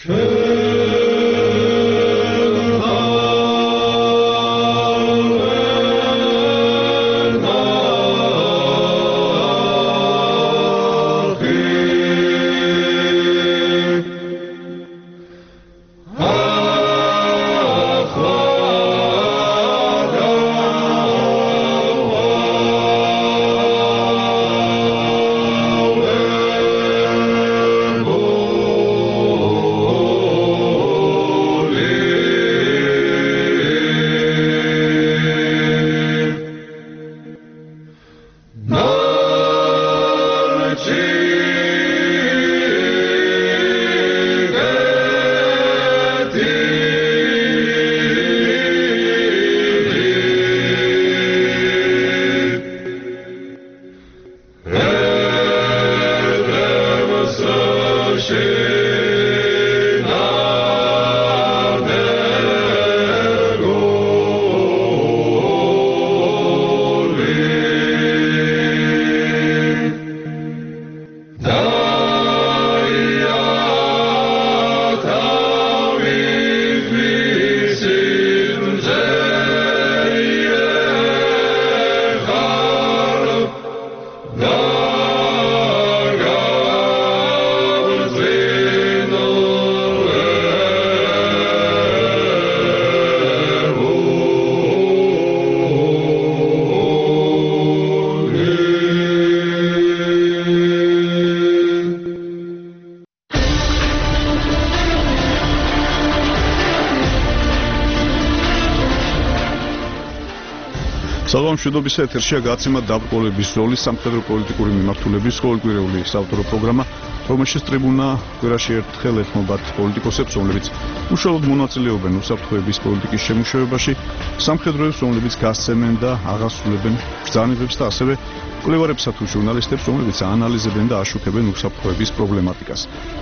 მშვიდობის ეთერშია გაცემა დაბრკოლების როლი სამხედრო პოლიტიკური მიმართულების ყოველკვირეული საავტორო პროგრამა, რომელშიც ტრიბუნა კვირაში ერთხელ ეთმობათ პოლიტიკოსებს, რომლებიც უშუალოდ მონაწილეობენ უსაფრთხოების პოლიტიკის შემუშავებაში, სამხედროებს, რომლებიც გასცემენ და აღასრულებენ ბრძანებებს და ასევე მკვლევარებსა თუ ჟურნალისტებს, რომლებიც აანალიზებენ და აშუქებენ უსაფრთხოების პრობლემატიკას.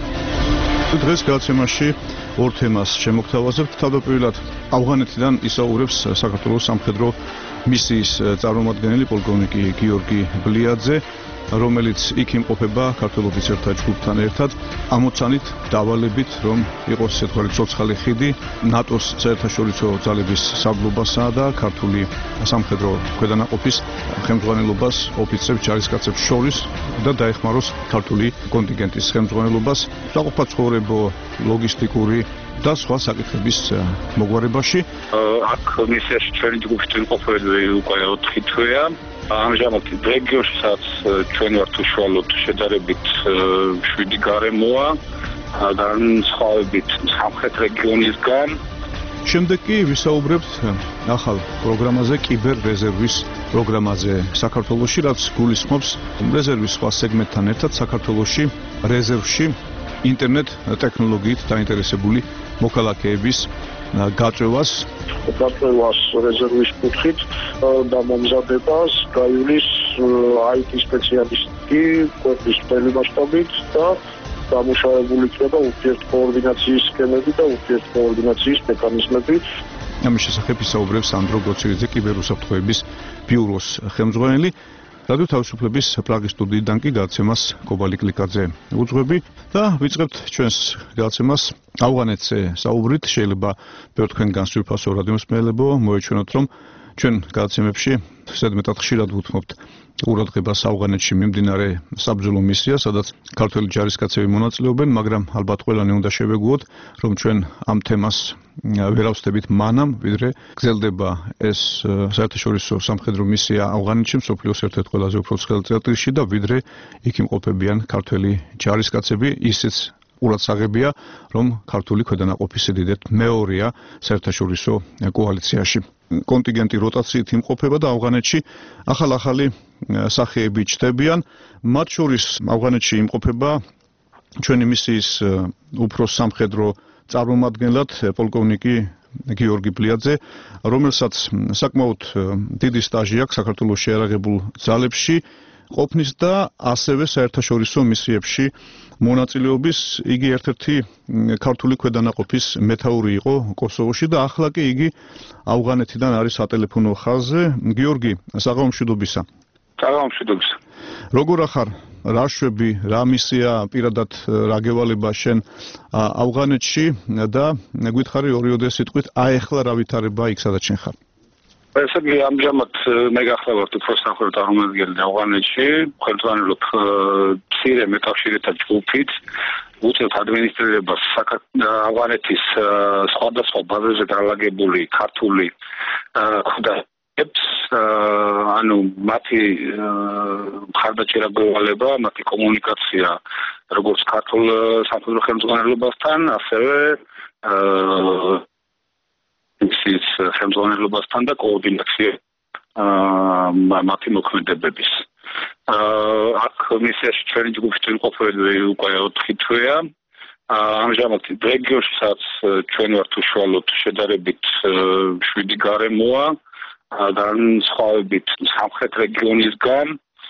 დღეს გაცემაში ორ თემას შემოგთავაზებთ. თავდაპირველად ავღანეთიდან ისაუბრებს საქართველოს სამხედრო მისიის წარმომადგენელი პოლკოვნიკი გიორგი ბლიაძე, რომელიც იქ იმყოფება ქართულ ოფიცერთა ჯგუფთან ერთად, ამოცანით დავალებით, რომ იყოს ესე თქვა ცოცხალი ხიდი ნატოს საერთაშორისო ძალების საბლობასა და ქართული სამხედრო ქვედანაყოფის ხელმძღვანელობას ოფიცრებს ჯარისკაცებს შორის და დაეხმაროს ქართული კონტინგენტის ხელმძღვანელობას საყოფაცხოვრებო, ლოგისტიკური და სხვა საკითხების მოგვარებაში. აქ მისიაში ჩვენი ჯგუფის იმყოფები უკვე 4 თვეა. ამჟამად რეგიონში სადაც ჩვენ ვართ უშუალოდ შედარებით 7 გარემოა, განსხვავებით სამხრეთ რეგიონისგან. შემდეგ კი ვისაუბრებთ ახალ პროგრამაზე, კიბერ-რეზერვის პროგრამაზე საქართველოში, რაც გულისხმობს რეზერვის სხვა სეგმენტთან ერთად საქართველოში რეზერვში ინტერნეტ ტექნოლოგიით დაინტერესებული მოქალაქეების გაწევას რეზერვის კუთხით და მომზადებას გაივლის IT სპეციალისტი ქვეყნის მთელი მასშტაბით და დამუშავებული იქნება ურთიერთკოორდინაციის სქემები და ურთიერთკოორდინაციის მექანიზმები. ამის შესახებ ისაუბრებს ანდრო გოცირიძე, კიბერუსაფრთხოების ბიუროს ხელმძღვანელი. რადიო თავისუფლების პრაღის სტუდიიდან კი გაცემას კობალი კლიკაძე უძღვები და ვიწყებთ ჩვენს გაცემას ავღანეთზე საუბრით. შეიძლება ბევრ თქვენგან სვიფასო რადიომსმენელებო მოეჩვენოთ, რომ ჩვენ გაცემებში ზედმეტად ხშირად ვუთმობთ ყურადღებას ავღანეთში მიმდინარე საბრძოლო მისიას, სადაც ქართველი ჯარისკაცები მონაწილეობენ, მაგრამ ალბათ ყველანი უნდა შევეგუოთ, რომ ჩვენ ამ თემას ვერავსდებით მანამ, ვიდრე გრძელდება ეს საერთაშორისო სამხედრო მისია ავღანეთში, მსოფლიოს ერთ-ერთ ყველაზე უფრო ცხელ წერტილში და ვიდრე იქ იმყოფებიან ქართველი ჯარისკაცები, ისიც ყურადსაღებია, რომ ქართული ქვედანაყოფის სიდიდეთ მეორეა საერთაშორისო კოალიციაში. კონტინგენტი როტაციით იმყოფება და ავღანეთში ახალ-ახალი სახეები ჩნდებიან. მათ შორის ავღანეთში იმყოფება ჩვენი მისიის უფროს სამხედრო წარმომადგენლად პოლკოვნიკი გიორგი ბლიაძე, რომელსაც საკმაოდ დიდი სტაჟი აქვს საქართველოს შეიარაღებულ ძალებში ყოფნის და ასევე საერთაშორისო მისიებში მონაწილეობის. იგი ერთ-ერთი ქართული ქვედანაყოფის მეთაური იყო კოსოვოში და ახლა კი იგი ავღანეთიდან არის სატელეფონო ხაზზე. გიორგი, საღამომშვიდობისა. საღამომშვიდობისა. როგორ ახარ? რა შვები, რა მისია პირადად რაგევალება შენ ავღანეთში და გვითხარი ორიოდე სიტყვით აეხლა რა ვითარება იქ სადაც შენ ხარ. ესე იგი ამჟამად მე გახლავართ უფრო სამხრეთ აღმოსავლეთ ავღანეთში, ხელმძღვანელობ მცირე მეკავშირეთა ჯგუფით, უწევთ ადმინისტრირებას ავღანეთის სხვადასხვა ბაზებზე განლაგებული ქართული ანუ მათი მხარდაჭერა გვევალება, მათი კომუნიკაცია როგორც ქართულ სამხედრო ხელმძღვანელობასთან, ასევე ის ხელმძღვანელობასთან და კოორდინაცია მათი მოქმედებების. აქ მისიაში ჩვენი ჯგუფის მყოფები უკვე 4 თვეა. ამჟამად რეგიონში სადაც ჩვენ ვართ უშუალოდ შედარებით 7 გარემოა და სხვაობით სამხრეთ რეგიონისგან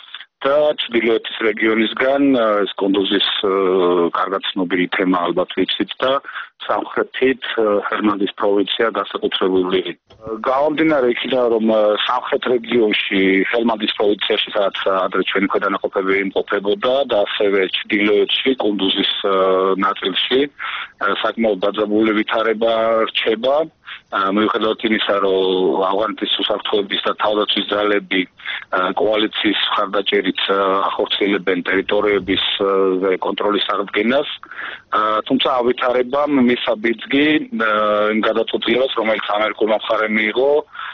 და ჩრდილოეთის რეგიონისგან ეს კონდუზის კარგად ცნობილი თემა ალბათ ვიცით და სამხრეთით ჰერმანდის პროვინცია განსაკუთრებული. გამომდინარე იქიდან რომ სამხრეთ რეგიონში ჰერმანდის პროვინციაში სადაც ადრე ჩვენი ქვედანაყოფები იმყოფებოდა და ასევე ჩრდილოეთში კონდუზის ნაწილში საკმაოდ დაძაბული ვითარება რჩება. მიუხედავად იმისა, რომ ავღანეთის უსაფრთხოების და თავდაცვის ძალები კოალიციის მხარდაჭერით ახორციელებენ ტერიტორიების კონტროლის აღდგენას, თუმცა ავითარებამ მისცა ბიძგი იმ გადაწყვეტილებას, რომელიც ამერიკულმა მხარემ მიიღო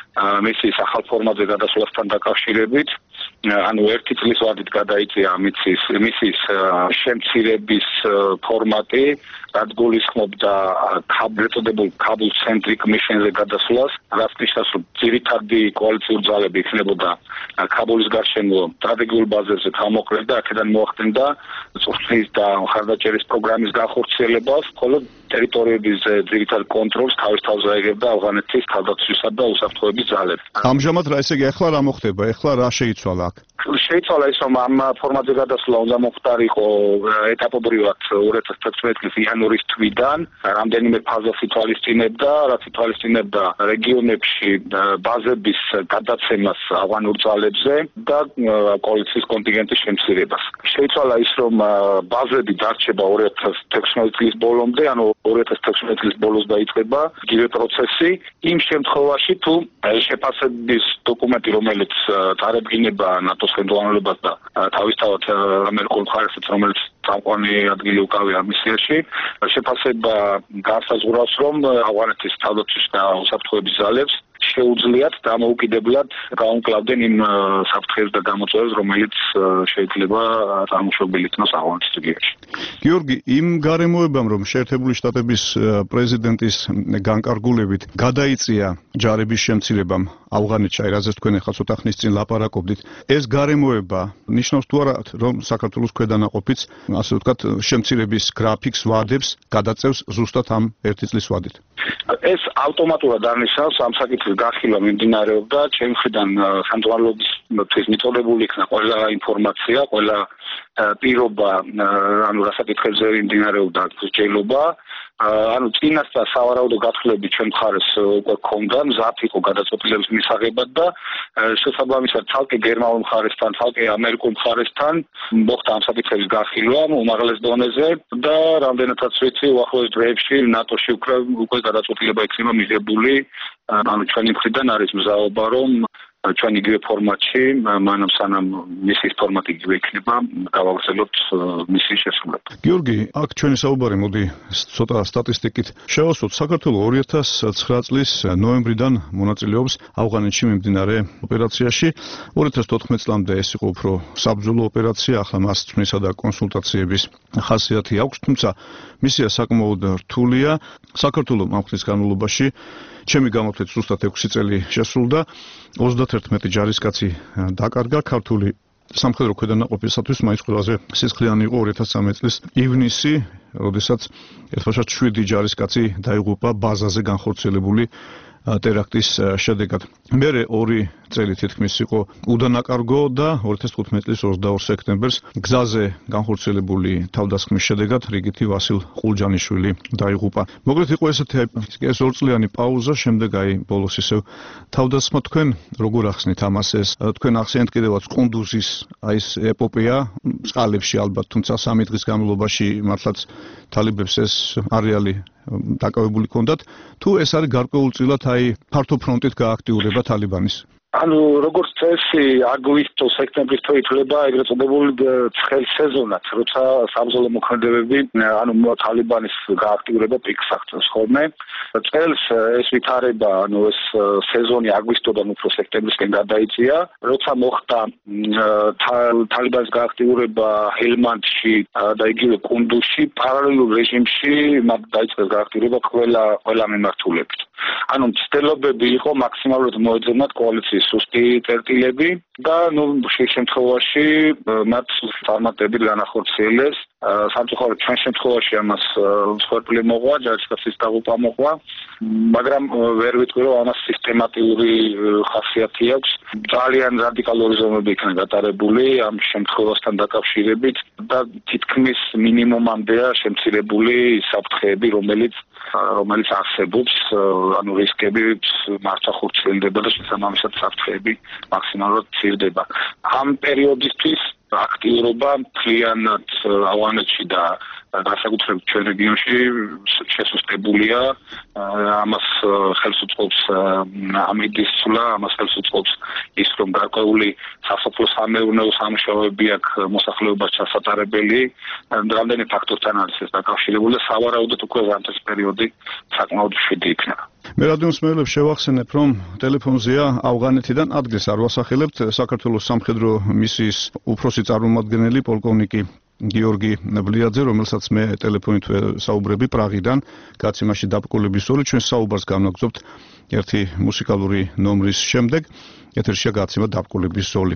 მისის ახალ ფორმატზე გადასვლასთან დაკავშირებით, ანუ 1 წლის ვადით გადაიწია მისის შემცირების ფორმატი, რაც გულისხმობდა ეწოდებულ ქაბულ ცენტრიკ მიშენზე გადასვლას, რაც ნიშნავს, რომ ძირითადი კოალიციური ძალები იქნებოდა ქაბულის გარშემო სტრატეგიულ ბაზებზე თავმოყრილ და აქედან მოახდინდა წვრთნის და მხარდაჭერის პროგრამის განხორციელებას, ხოლო ტერიტორიების ძირითად კონტროლს თავის თავზე აიღებდა ავღანეთის თავდაცვისა და უსაფრთხოების ძალები. ამჟამად რა ესე იგი ახლა რა მოხდება? ახლა რა შეიცვალა აქ? შეიცვალა ის, რომ ამ ფორმატზე გადასვლა უნდა მოხდარიყო ეტაპობრივად 2016 წლის იანვრის თვიდან, რამდენიმე ფაზას ითვალისწინებდა, რაც ითვალისწინებდა რეგიონებში ბაზების გადაცემას ავღანურ ძალებზე და კოალიციის კონტინგენტის შემცირებას. შეიცვალა ის, რომ ბაზები დარჩება 2016 წლის ბოლომდე, ანუ 2016 წლის ბოლოს დაიწყება იგივე პროცესი, იმ შემთხვევაში თუ შეფასების დოკუმენტი, რომელიც წარადგინება ნატოს ხელმძღვანელობას და თავისთავად ამერიკულ მხარესაც, რომელიც წამყვანი ადგილი უკავია მისიაში, შეფასება განსაზღვრავს, რომ ავღანეთის თავდაცვის და უსაფრთხოების ძალებს შეუძლიათ დამოუკიდებლად გაუმკლავდნენ იმ საფრთხეს და გამოწვევებს, რომელიც შეიძლება წარმოშობილი იქნას ავღანეთის რეგიონში. გიორგი, იმ გარემოებამ, რომ შეერთებული შტატების პრეზიდენტის განკარგულებით გადაიწია ჯარების შემცირებამ ავღანეთში, რაზეც თქვენ ახლა ცოტა ხნის წინ ლაპარაკობდით, ეს გარემოება ნიშნავს თუ არა, რომ საქართველოს ქვედანაყოფიც, ასე ვთქვათ, შემცირების გრაფიკს ვადებს გადაწევს ზუსტად ამ 1 წლის ვადით? ეს ავტომატურად არნიშნავს ამ საკითხის გახილვა მიმდინარეობდა ჩემი მხრიდან ხელმძღვანელობისთვის მიწოდებული იქნა ყველა ინფორმაცია, ყველა პირობა, ანუ რა საკითხებზე მიმდინარეობდა მსჯელობა, ანუ წინასწარ სავარაუდო გათვლები ჩვენ მხარეს უკვე ჰქონდა, მზად იყო გადაწყვეტილების მისაღებად და შესაბამისად ცალკე გერმანულ მხარესთან, ცალკე ამერიკულ მხარესთან მოხდა ამ საკითხების გახილვა უმაღლეს დონეზე და რამდენადაც ვიცი, უახლოეს დღეებში ნატოში უკვე გადაწყვეტილება იქნება მიღებული, ანუ ჩვენი მხრიდან არის მზაობა, რომ ჩვენ იგივე ფორმატში, მანამ სანამ მისის ფორმატი იგივე იქნება, გავაგრძელოთ მისის შესრულება. გიორგი, აქ ჩვენი საუბარი მოდი ცოტა სტატისტიკით შევასვოთ. საქართველოს 2009 წლის ნოემბრიდან მონაწილეობს ავღანეთში მიმდინარე ოპერაციაში. 2014 წლამდე ეს იყო უფრო საბრძოლო ოპერაცია, ახლა მას თქმისა და კონსულტაციების ხასიათი აქვს, თუმცა მისია საკმაოდ რთულია. საქართველოს ამ ხნის განმავლობაში ჩემი გამოთვლით ზუსტად 6 წელი შესრულდა, 31 ჯარისკაცი დაკარგა ქართული სამხედრო ქვედანაყოფისათვის მაინც ყველაზე სისხლიანი იყო 2013 წლის ივნისი, როდესაც ერთბაშად 7 ჯარისკაცი დაიღუპა ბაზაზე განხორციელებული ტერაქტის შედეგად. მერე 2 წელი თითქმის იყო უდანაკარგო და 2015 წლის 22 სექტემბერს გზაზე განხორციელებული თავდასხმის შედეგად რიგითი ვასილ ყულჯანიშვილი დაიღუპა. მოკლედ იყო ესეთი 2 წლიანი პაუზა, შემდეგ ბოლოს ისევ თავდასხმა. თქვენ როგორ ახსნით ამას? ეს თქვენ ახსენეთ კიდევაც კუნდუზის ეს ეპოპეა წყალებში ალბათ, თუმცა 3 დღის განმავლობაში მართლაც თალიბებს ეს არეალი დაკავებული ჰქონდათ. თუ ეს არის გარკვეულწილად ფართო ფრონტით გააქტიურება თალიბანის? ანუ როგორც წესი აგვისტო-სექტემბრის თვე ითვლება ეგრეთ წოდებული ცხელ სეზონად, როცა საბრძოლო მოქმედებები თალიბანის გააქტიურება პიკს აღწევს ხოლმე. წელს ეს ვითარება, ეს სეზონი აგვისტოდან უფრო სექტემბრისკენ გადაიწია, როცა მოხდა თალიბანის გააქტიურება ჰელმანდში და იგივე კუნდუზში, პარალელურ რეჟიმში მათ დაიწყეს გააქტიურება ყველა მიმართულებით. ანუ მცდელობები იყო მაქსიმალურად მოეძებნათ კოალიციის სუსტი წერტილები და ხშირ შემთხვევაში მათ ფორმატები განახორციელეს. სამწუხაროდ ჩვენ შემთხვევაში ამას მსხვერპლი მოყვა, ჯარისკაცის დაღუპვა მოყვა, მაგრამ ვერ ვიტყვი რომ ამას სისტემატიური ხასიათი აქვს. ძალიან რადიკალური ზომები იქნა გატარებული ამ შემთხვევასთან დაკავშირებით და თითქმის მინიმუმამდეა შემცირებული საფრთხეები, რომელიც არსებობს, ანუ რისკები მართლა ხორციელდება და შესაბამისად საფრთხეები მაქსიმალურად მცირდება. ამ პერიოდისთვის აქტიურობა მთლიანად ავღანეთში და განსაკუთრებით ჩვენ რეგიონში შესუსტებულია. ამას ხელს უწყობს ამიდის ცვლა, ამას ხელს უწყობს ის, რომ გარკვეული სასოფლო-სამეურნეო სამუშაოები აქვს მოსახლეობას ჩასატარებელი. რამდენი ფაქტორთან არის ეს დაკავშირებული და სავარაუდოდ უკვე ზამთრის პერიოდი საკმაოდ მშვიდი იქნება. მე რადიომსმენელებს შევახსენებ, რომ ტელეფონზეა ავღანეთიდან ადგილს არ ვასახელებთ საქართველოს სამხედრო მისიის უფროსი წარმომადგენელი პოლკოვნიკი გიორგი ბლიაძე, რომელსაც მე ტელეფონით საუბრები პრაღიდან, გაცემაში დაბრკოლების სოლი. ჩვენ საუბარს განვაგრძობთ ერთი მუსიკალური ნომრის შემდეგ. ეთერშია გაცემა დაბრკოლების სოლი.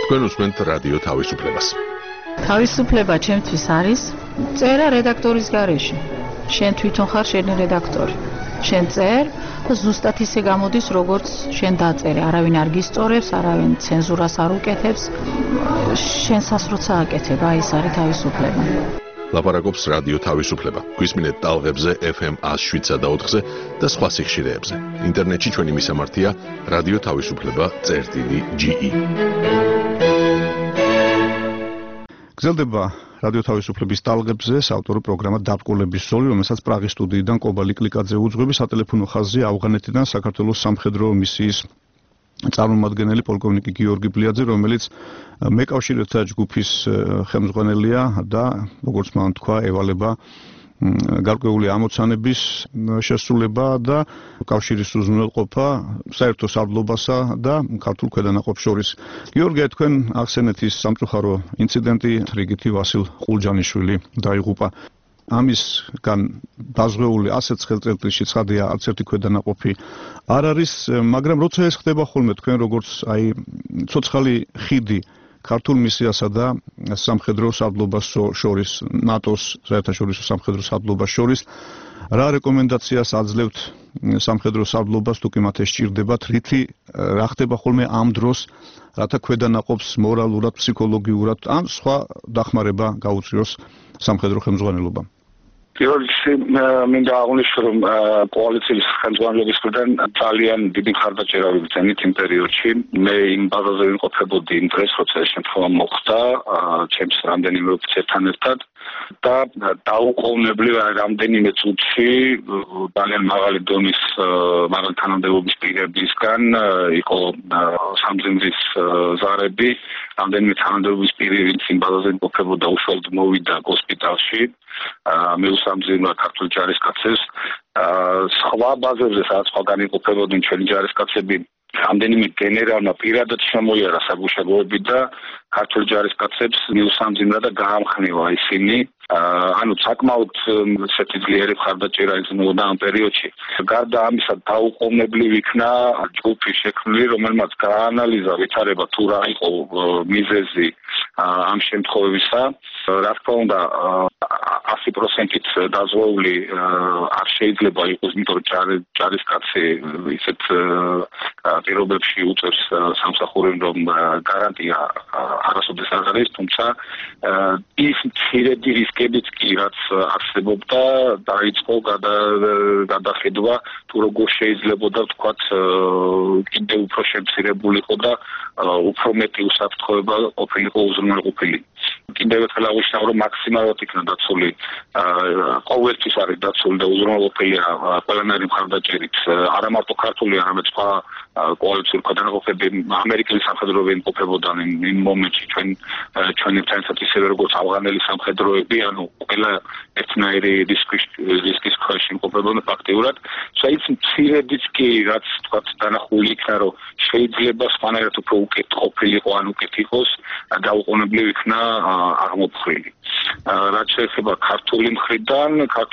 თქვენ უსმენთ რადიო თავისუფლებას. თავისუფლება ჩემთვის არის წერა რედაქტორის გარეშე. შენ თვითონ ხარ შენი რედაქტორი. შენ წერ და ზუსტად ისე გამოდის, როგორც შენ დაწერე. არავინ არ გისწორებს, არავინ ცენზურას არ უკეთებს. შენსას როცა აკეთებ, აი ეს არის თავისუფლება. ლაპარაკობს რადიო თავისუფლება. გვისმინეთ ტალღებზე FM 107.4-ზე და სხვა სიხშირეებზე. ინტერნეტში ჩვენი მისამართია radioთავისუფლება.ge. გრძელდება რადიო თავისუფლების ტალღებზე საავტორო პროგრამა დაბრკოლების ზოლი, რომელსაც პრაღის სტუდიიდან კობალი კლიკაძე უძღვები, სატელეფონო ხაზია ავღანეთიდან საქართველოს სამხედრო მისიის წარმომადგენელი პოლკოვნიკი გიორგი ბლიაძე, რომელიც მეკავშირეთა ჯგუფის ხელმძღვანელია და როგორც მან თქვა, ევალება გარკვეული ამოცანების შესრულება და კავშირის უზრუნველყოფა საერთო სარდლობასა და ქართულ ქვედანაყოფს შორის. გიორგი, თქვენ ახსენეთ ის სამწუხარო ინციდენტი, რიგითი ვასილ ყულჯანიშვილი დაიღუპა. ამისგან დაზღვეული 100 ხელწელში ცხადია, არც ერთი ქვედანაყოფი არ არის, მაგრამ როცა ეს ხდება ხოლმე თქვენ როგორც აი ცოცხალი ხიდი ქართულ მისიასა და სამხედრო სარდლობას შორის, ნატოს საერთაშორისო სამხედრო სარდლობას შორის, რა რეკომენდაციას აძლევთ სამხედრო სარდლობას, თუ კი მათ ეს სჭირდებათ, რითი რა ხდება ხოლმე ამ დროს, რათა ქვედანაყოფს მორალურად, ფსიქოლოგიურად ან სხვა დახმარება გაუწიოს სამხედრო ხელმძღვანელობამ? პირველ რიგში მინდა აღნიშნო, რომ კოალიციის ხელმძღვანელობის მხრიდან ძალიან დიდი მხარდაჭერა ვიგრძენით იმ პერიოდში. მე იმ ბაზაზე ვიმყოფებოდი იმ დღეს, როცა ეს შემთხვევა მოხდა, ჩემს რამდენიმე ოფიცერთან ერთად და დაუყოვნებლივ რამდენიმე წუთში ძალიან მაღალი დონის მაღალი თანამდებობის პირებისგან იყო სამძიმრის ზარები, რამდენიმე თანამდებობის პირი, ვინც იმ ბაზაზე იმყოფებოდა, უშუალოდ მოვიდა ჰოსპიტალში. მიუსამძიმრა ქართული ჯარისკაცებს. სხვა ბაზებზე, სადაც სხვაგან იმყოფებოდნენ ჩვენი ჯარისკაცები, რამდენიმე გენერალმა პირადად შემოიარა საგუშაგოები და ქართული ჯარისკაცებს მიუსამძიმრა და გაამხნევა ისინი. ანუ საკმაოდ ესეთი ძლიერი მხარდაჭერა იგრძნობდა ამ პერიოდში. გარდა ამისა, დაუყოვნებლივ იქნა ჯგუფი შექმნილი, რომელმაც გაანალიზა ვითარება თუ რა იყო მიზეზი ამ შემთხვევისა. რა თქმა უნდა, 100%-ით დაზღვეული არ შეიძლება იყოს, იმიტომ რომ ჯარისკაცი ისეთ პირობებში უწევს სამსახურს, რომ გარანტია არასოდეს არ არის, თუმცა ის მცირედი რისკებიც კი რაც არსებობდა, დაიწყო გადახედვა, თუ როგორ შეიძლებოდა ვთქვათ, კიდევ უფრო შემცირებულიყო და უფრო მეტი უსაფრთხოება ყოფილიყო უზრუნველყოფილი. კიდევ ერთხელ აღნიშნავ, რომ მაქსიმალურად იქნა დაცული, ყოველთვის არის დაცული და უზრუნველყოფილი ყველანაირი მხარდაჭერით, არა მარტო ქართული, არამედ სხვა კოალიციური ქვედანაყოფები, ამერიკელი სამხედროები იმყოფებოდნენ იმ მომენტში ჩვენთან ერთად, ისევე როგორც ავღანელი სამხედროები, ანუ ყველა ერთნაირი რისკის ქვეშ იმყოფებოდნენ ფაქტიურად. საით მცირედიც კი, რაც თქვათ დანახული იქნა, რომ შეიძლება სხვანაირად უფრო უკეთ ყოფილიყო, ან უკეთ იყოს, დაუყოვნებლივ იქნა აღმოფხვრილი. რაც შეეხება ქართული მხრიდან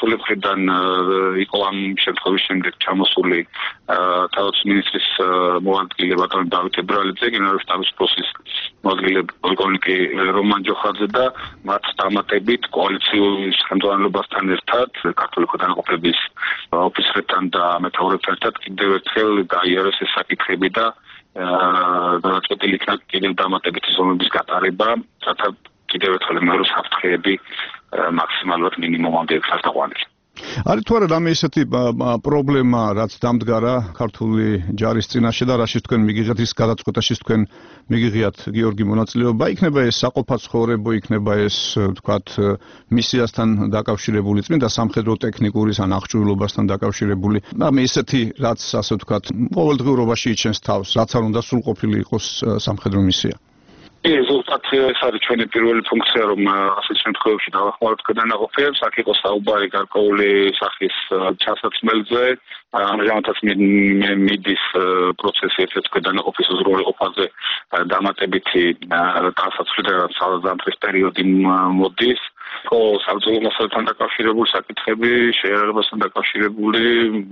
იყო ამ შემთხვევის შემდეგ ჩამოსული თავდაცვის მინისტრის მოადგილე ბატონი დავით ებრალიძე, გენერალური შტაბის პროსის მოადგილე პოლკოვნიკი რომან ჯოხაძე და მათ დამატებით კოალიციის ხელმძღვანელობასთან ერთად ქართული ქვედანაყოფების ოფიცრებთან და მეთაურებთან ერთად კიდევ ერთხელ გაიარეს ეს საკითხები და გადაწყვეტილი იქნა კიდევ დამატებითი ზომების გატარება, რათა კიდევ ერთხელ მეორე საფრთხეები მაქსიმალურად მინიმუმამდე იქნას დაყვანილი. არის თუ არა რამე ისეთი პრობლემა, რაც დამდგარა ქართული ჯარის წინაშე და რაშიც თქვენ მიგიღეთ ის გადაწყვეტაში თქვენ მიგიღიათ გიორგი მონაწილეობა, იქნება ეს საყოფაცხოვრებო, იქნება ეს ვთქვათ მისიასთან დაკავშირებული, წმინდა სამხედრო ტექნიკურის ან აღჭურვილობასთან დაკავშირებული. რამე ისეთი, რაც ასე ვთქვათ ყოველდღიურობაში იჩენს თავს, რაც არ უნდა სრულყოფილი იყოს სამხედრო მისია. ზუსტად ეს არის ჩვენი პირველი ფუნქცია, რომ ასეთ შემთხვევებში დავახმაროთ ქვედანაყოფებს, აქ იყო საუბარი გარკვეული სახის ჩასაცმელზე, ამჟამადაც მიდის პროცესი ერთ-ერთ ქვედანაყოფის უზრუნველყოფაზე დამატებითი განსაცვლელი და ზამთრის პერიოდი მოდის. საბრძოლო მასალასთან დაკავშირებული საკითხები, შეიარაღებასთან დაკავშირებული,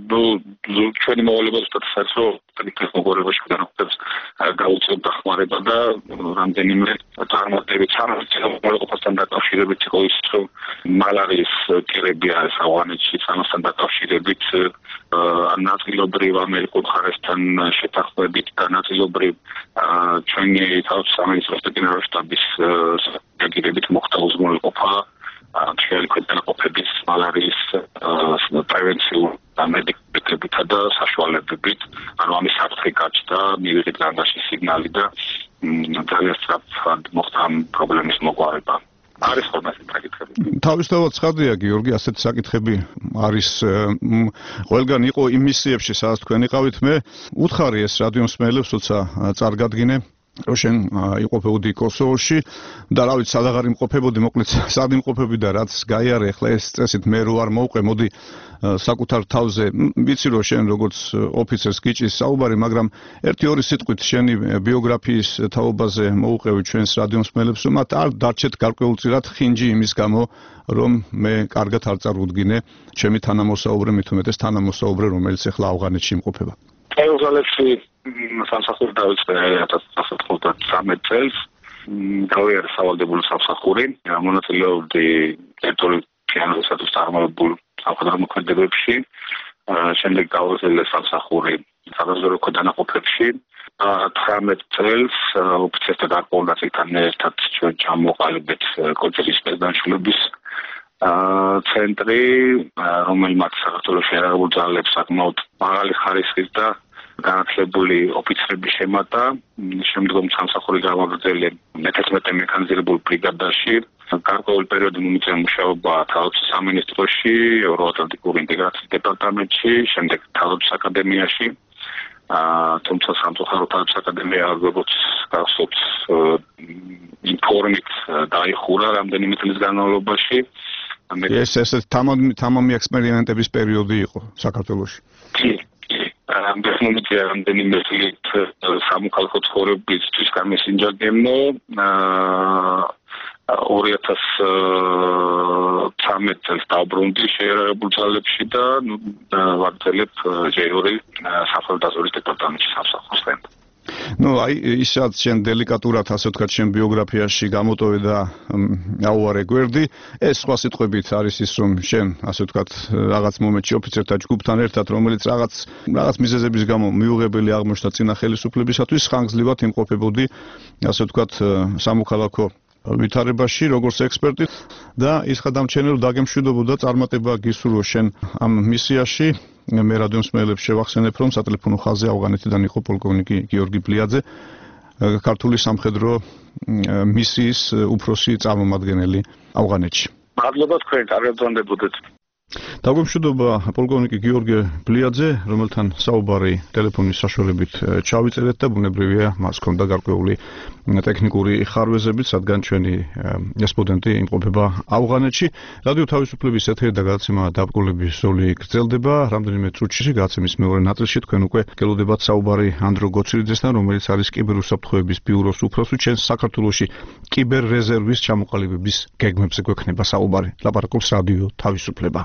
ჩვენი მოვალეობა ზუსტად საერთო მოგორებაში განაყოფებს გაუწევ დახმარება და რამდენიმე წარმატებით სამართლებრივობასთან დაკავშირებით იყო ის, რომ მალარიის კერები არის ავღანეთში, ამასთან დაკავშირებით ნაწილობრივ ამერიკულ მხარესთან შეთანხმებით და ნაწილობრივ ჩვენი თავის სამინისტროს და გენერალური შტაბის აგირებით მოხდა უზრუნველყოფა ჩვენი ქვედანაყოფების მალარიის პრევენციულ მედიკამენტებითა და საშუალებებით, ანუ ამის საფრთხე გაჩნდა, მივიღეთ განგაში სიგნალი და ძალიან სწრაფად მოხდა ამ პრობლემის მოგვარება. არის ხოლმე ასეთი საკითხები. თავისთავად ცხადია, გიორგი, ასეთი საკითხები არის ყველგან იყო იმ მისიებში, სადაც თქვენ იყავით. მე უთხარი ეს რადიო მსმენელებს, როცა წარგადგინე რომ შენ იყოფებოდი კოსოვოში და რა ვიცი, სადაღარ იმყოფებოდი, მოკლედ სად იმყოფები და რაც გაიარე, ახლა ეს წესით მე რო არ მოვყე, მოდი საკუთარ თავზე, ვიცი რომ შენ როგორც ოფიცერს გიჭის საუბარი, მაგრამ 1-2 სიტყვით შენი ბიოგრაფიის თაობაზე მოუყევი ჩვენს რადიო მსმენელებს, რომ მათ არ დარჩეთ გარკვეულწილად ხინჯი იმის გამო, რომ მე კარგად არ წარუდგინე ჩემი თანამოსაუბრე, მით უმეტეს თანამოსაუბრე, რომელიც ახლა ავღანეთში იმყოფება. ეუზალებში სამსახური დაიწყე 1993 წელს. გავიარე სავალდებულო სამსახური, მონაწილეობდი ტერიტორიულ წარმოებულ სამხედრო მოქმედებებში, შემდეგ გავუძლე სამსახური საზღვაო ქვედანაყოფებში. 18 წელს ოფიცერთა გარკვეულწილთან ერთად ჩვენ ჩამოყალიბეთ კოჭერის პედანშულების ცენტრი, რომელმაც საქართველოს შეიარაღებულ ძალებს საკმაოდ მაღალი ხარისხის და განათლებული ოფიცრები შემატა. შემდგომ სამსახური გავაგრძელე 11 მექანიზირებულ ბრიგადაში. გარკვეული პერიოდი მომიწია მუშაობა თავდაცვის სამინისტროში, ევროატლანტიკური ინტეგრაციის დეპარტამენტში, შემდეგ თავდაცვის აკადემიაში. თუმცა სამწუხაროდ თავდაცვის აკადემია როგორც გახსოვთ ინფორმით დაიხურა რამდენიმე წლის განმავლობაში. ეს თამამი ექსპერიმენტების პერიოდი იყო საქართველოში. ამბებია რამდენიმე წლით სამოქალაქო ცხოვრებისთვის გამესინჯა გემო 2013 წელს დავბრუნდი შეიარაღებულ ძალებში და ვაგრძელებ ჯერ-ორი სახელმწიფოს დეპარტამენტში სამსახურს. აი ისაც შენ დელიკატურად ასე ვთქვათ შენ ბიოგრაფიაში გამოტოვე და აუარე გვერდი, ეს სხვა სიტყვებით არის ის, რომ შენ ასე ვთქვათ რაღაც მომენტში ოფიცერთა ჯგუფთან ერთად, რომელიც რაღაც მიზეზების გამო მიუღებელი აღმოჩნდა წინა ხელისუფლებისათვის, ხანგრძლივად იმყოფებოდი ასე ვთქვათ სამოქალაქო ვითარებაში როგორც ექსპერტი და ის ხადამჩენე რომ დაგემშვიდობოდა წარმატება გისურვო შენ ამ მისიაში. მე რადიო მსმენელებს შევახსენებ, რომ სატელეფონო ხაზზე ავღანეთიდან იყო პოლკოვნიკი გიორგი ბლიაძე, ქართული სამხედრო მისიის უფროსი წარმომადგენელი ავღანეთში. მადლობა თქვენ, კარგად გრძნობოდეთ. დაგემშვიდობა პოლკოვნიკი გიორგი ბლიაძე, რომელთან საუბარი ტელეფონის საშუალებით ჩავიწერეთ და ბუნებრივია მას ჰქონდა გარკვეული ტექნიკური ხარვეზებით, სადგან ჩვენი რესპონდენტი იმყოფება ავღანეთში. რადიო თავისუფლების ეთერი და გადაცემა დაბრკოლების ზოლი გრძელდება. რამდენიმე წუთში გადაცემის მეორე ნაწილში თქვენ უკვე გელოდებათ საუბარი ანდრო გოცირიძესთან, რომელიც არის კიბერუსაფრთხოების ბიუროს უფროსი. ჩვენს საქართველოში კიბერრეზერვის ჩამოყალიბების გეგმებზე გვექნება საუბარი. ლაპარაკობს რადიო თავისუფლება.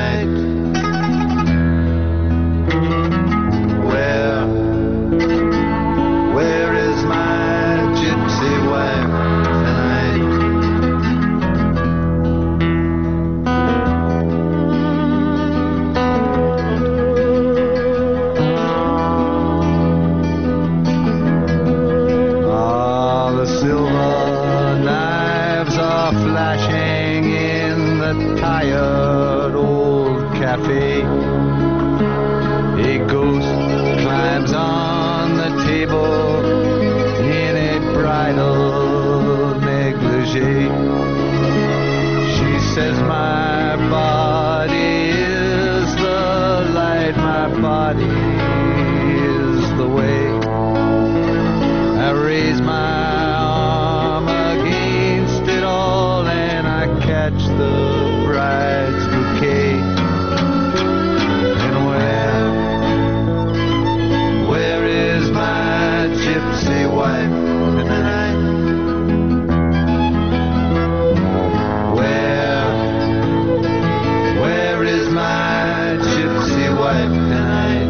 Where flashing in the tired old cafe. A ghost climbs on the table in a bridal negligee. She says my body is the light, my body is the way. I raise my arm against it all and I catch the bride's bouquet. And where is my gypsy wife tonight? Where is my gypsy wife tonight?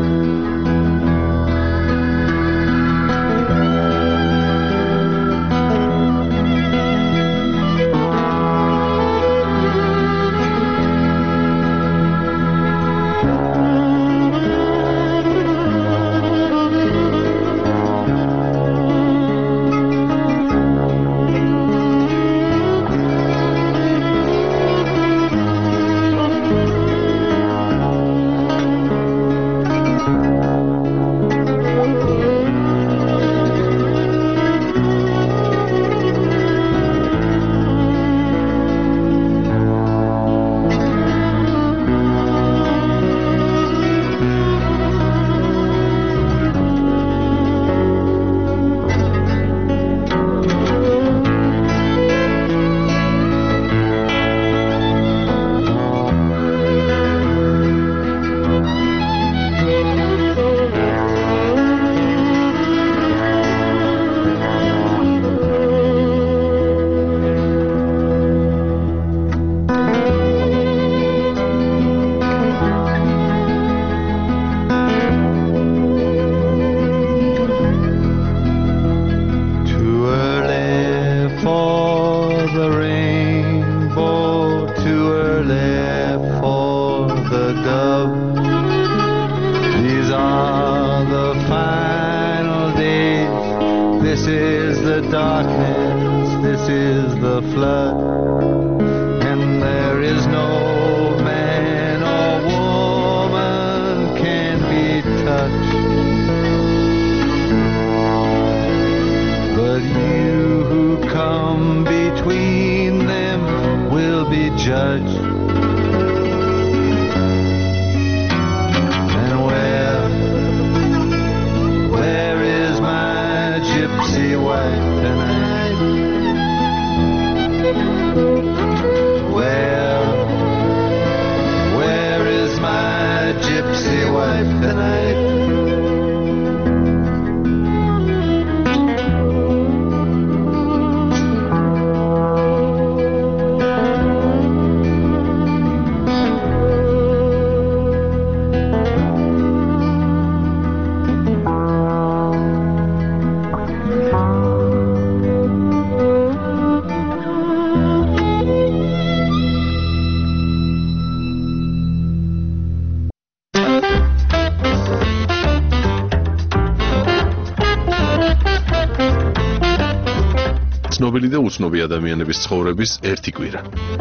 ცნობილი და უცნობი ადამიანების ცხოვრების ერთი კვირა.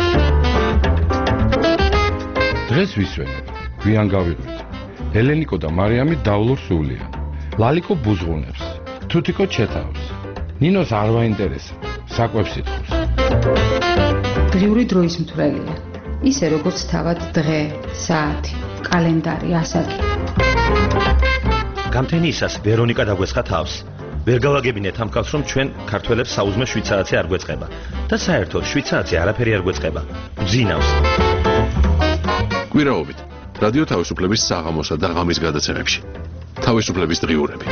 დღეს ვისვენებ, გვიან გავიღვით. ელენიკო და მარიამი დავლურ სულიან. ლალიკო ბუზღუნებს, თუთიკო ჩეთავს. ნინოს არ ვაინტერესებს, საკვებს ითხოვს. დღიური დროის მთვრელია. ისე როგორც თავად დღე, საათი, კალენდარი, ასაკი. გამთენიისას ვერონიკა დაგვესხა თავს. ვერ გავაგებინეთ ამ კაცს, რომ ჩვენ ქართველებს საუზმე შვიცარიცი არ გვეწყება და საერთოდ შვიცარიცი არაფერი არ გვეწყება. გძინავს. კვირაობით რადიო თავისუფლების საღამოსა და ღამის გადაცემებში. თავისუფლების დღიურები.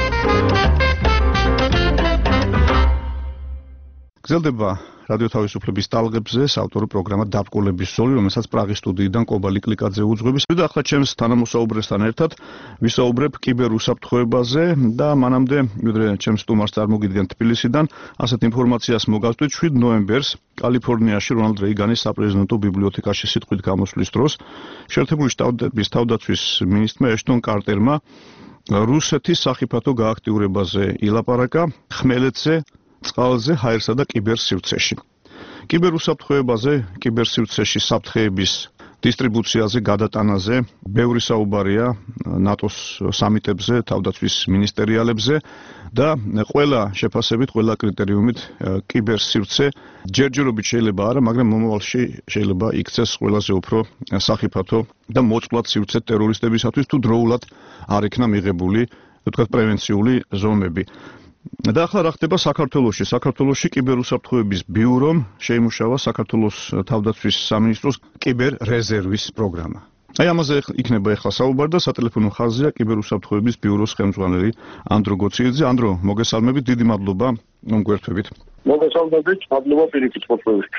გრძელდება რადიო თავისუფლების ტალღებზე საავტორო პროგრამა დაბრკოლების ზოლი, რომელსაც პრაღის სტუდიიდან კობალი კლიკაძე უძღვების. და ახლა ჩემს თანამოსაუბრესთან ერთად ვისაუბრებ კიბერუსაფრთხოებაზე და მანამდე ვიდრე ჩემს სტუმარს წარმოგიდგენ თბილისიდან, ასეთ ინფორმაციას მოგავწვით 7 ნოემბერს კალიფორნიაში რონალდ რეიგანის საპრეზიდენტო ბიბლიოთეკაში სიტყვით გამოსვლის დროს შეერთებული შტატების თავდაცვის მინისტრმა ეშტონ კარტერმა რუსეთის სახიფათო გააქტიურებაზე ილაპარაკა ხმელეთზე, წყალზე, ჰაერსა და კიბერსივრცეში. კიბერუსაფრთხოებაზე, კიბერსივრცეში საფრთხეების დისტრიბუციაზე, გადატანაზე ბევრი საუბარია ნატოს სამიტებზე, თავდაცვის მინისტერიალებზე და ყველა შეფასებით, ყველა კრიტერიუმით კიბერსივრცე ჯერჯერობით შეიძლება არა, მაგრამ მომავალში შეიძლება იქცეს ყველაზე უფრო სახიფათო და მოწყვლად სივრცე ტერორისტებისათვის თუ დროულად არ იქნა მიღებული, თქვათ, პრევენციული ზომები. და ახლა რა ხდება საქართველოში? საქართველოში კიბერუსაფრთხოების ბიურომ შეიმუშავა საქართველოს თავდაცვის სამინისტროს კიბერრეზერვის პროგრამა. აი ამაზე იქნება ახლა საუბარი და სატელეფონო ხაზია კიბერუსაფრთხოების ბიუროს ხელმძღვანელი ანდრო გოციეძე. ანდრო, მოგესალმებით, დიდი მადლობა მომგვერთვებით. მოგესალმებით, მადლობა პირიქით მოწვევისთვის.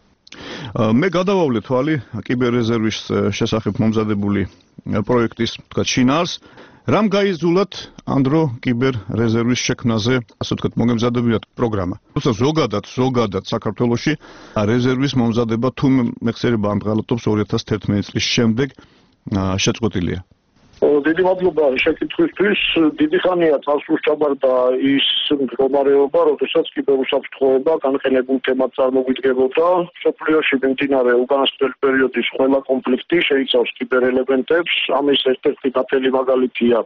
მე გადავავლე თვალი კიბერრეზერვის შესახებ მომზადებული პროექტის, თქვათ, შინაარს. რამ გაიზულათ ანდრო კიბერრეზერვის შექმნაზე, ასე ვთქვათ, მოგემზადებიათ პროგრამა. თუმცა ზოგადად საქართველოში რეზერვის მომზადება თუ მეხსიერება ამღალატობს 2011 წლის შემდეგ შეწყვეტილია. დიდი მადლობა შეკითხვისთვის. დიდი ხანია წელს უსჭაბარდა ის მდგომარეობა, როდესაც კიბერუსაფრთხოება განყენებულ თემად წარმოგვიდგებოდა. მსოფლიოში მიმდინარე უკანასკნელი პერიოდის ყველა კონფლიქტი შეიცავს კიბერელემენტებს. ამის ერთ-ერთი ნათელი მაგალითია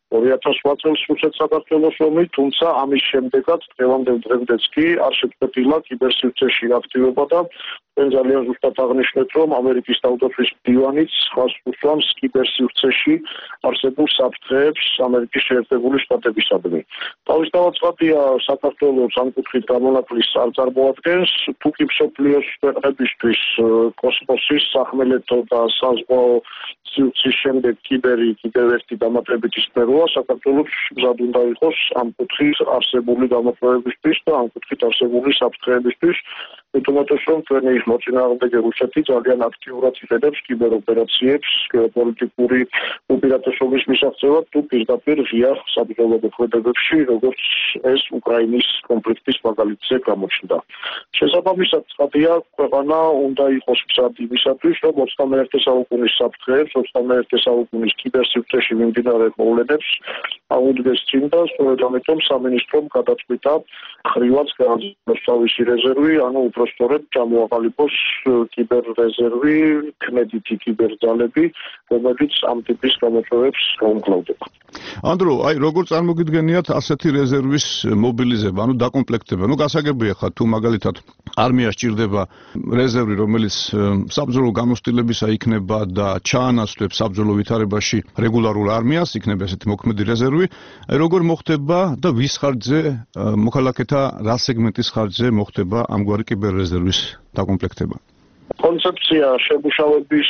2008 წელს რუსეთ-საქართველოს ომი, თუმცა ამის შემდეგაც დღევანდელ დღემდეც კი არ შეწყვეტილა კიბერსივრცეში აქტივობა და ძალიან ზუსტად აღნიშნეთ, რომ ამერიკის თავდაცვის დივანიც ხაზს უსვამს კიბერსივრცეში არსებულ საფრთხეებს ამერიკის შეერთებული შტატებისადმი. თავისთავად ცხადია, საქართველოს ამ კუთხით გამონაკლისს არ წარმოადგენს, თუ კი მსოფლიოს ქვეყნებისთვის კოსმოსის, სახმელეთო და საზღვაო სივრცის შემდეგ კიბერი კიდევ ერთი დამატებითი სფეროა, საქართველოს მზად უნდა იყოს ამ კუთხით არსებული გამოკვლევებისთვის და ამ კუთხით არსებული საფრთხეებისთვის. უთუმეტეს რომ ჩვენი მოწინააღმდეგე რუსეთი ძალიან აქტიურად იყენებს კიბეროპერაციებს პოლიტიკური უპირატესობის მისაღწევად თუ პირდაპირ ღია საბრძოლო მოქმედებებში, როგორც ეს უკრაინის კონფლიქტის მაგალითზე გამოჩნდა. შესაბამისად, ცხადია, ქვეყანა უნდა იყოს მზად იმისათვის, რომ 21 საუკუნის საფრთხეებს, 21 საუკუნის კიბერსივრცეში მიმდინარე მოვლენებს აუდგეს წინ და სწორედ ამიტომ სამინისტრომ გადაწყვიტა ხრივაც გააძლიეროს თავისი რეზერვი, ანუ უბრალოდ ჩამოაყალიბოს კიბერრეზერვი, ქმედითი კიბერძალები, რომელიც ამ ტიპის გამოწვევებს გაუმკლავდება. ანდრო, აი როგორ წარმოგიდგენიათ ასეთი რეზერვის მობილიზება, ანუ დაკომპლექტება? გასაგებია ხა თუ მაგალითად არმია სჭირდება რეზერვი, რომელიც საბრძოლო გამოცდილებისა იქნება და ჩაანაცვლებს საბრძოლო ვითარებაში რეგულარულ არმიას, იქნება ესეთი მოქმედი რეზერვი, როგორ მოხდება და ვის ხარჯზე, მოქალაქეთა რა სეგმენტის ხარჯზე მოხდება ამგვარი კიბერრეზერვის დაკომპლექტება? კონცეფცია შემუშავების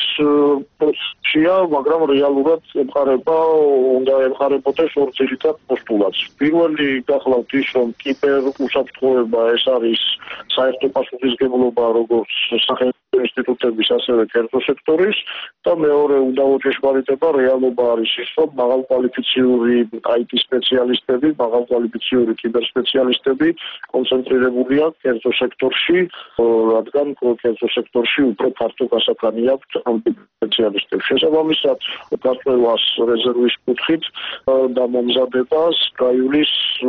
პროცესია, მაგრამ რეალურად უნდა ემყარებოდეს ორ ძირითად პოსტულატს. პირველი გახლავთ ის, რომ კიბერუსაფრთხოება ეს არის საერთო პასუხისმგებლობა როგორც სახელმწიფო ინსტიტუტების, ასევე კერძო სექტორის და მეორე უდავო ჭეშმარიტება რეალობა არის ის, რომ მაღალკვალიფიციური IT სპეციალისტები, მაღალკვალიფიციური კიბერსპეციალისტები კონცენტრირებულია კერძო სექტორში, რადგან კერძო სექტორში უფრო ფართო გასაგანი აქვს ამ სპეციალისტებს. შესაბამისად, გაწევას რეზერვის კუთხით და მომზადებას გაივლის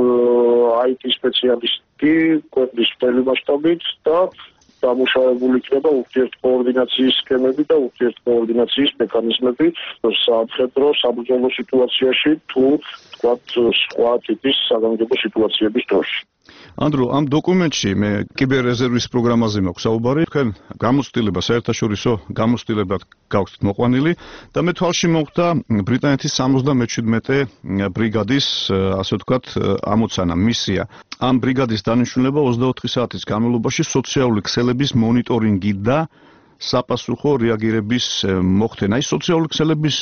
IT სპეციალისტი ქვეყნის მთელი მასშტაბით და დამუშავებული იქნება ურთიერთკოორდინაციის სქემები და ურთიერთკოორდინაციის მექანიზმები სამხედრო საბრძოლო სიტუაციაში თუ თქვათ სხვა ტიპის საგანგებო სიტუაციების დროს. ანდრო, ამ დოკუმენტში მე კიბერრეზერვის პროგრამაზე მაქვს საუბარი, თქვენ გამოცდილება, საერთაშორისო გამოცდილებად გაქვთ მოყვანილი და მე თვალში მომხდა ბრიტანეთის 77 ბრიგადის, ასე ვთქვათ, ამოცანა, მისია. ამ ბრიგადის დანიშნულება 24 საათის განმავლობაში სოციალური ქსელების მონიტორინგი და საპასუხო რეაგირების მოხდენა. ის სოციალური ქსელების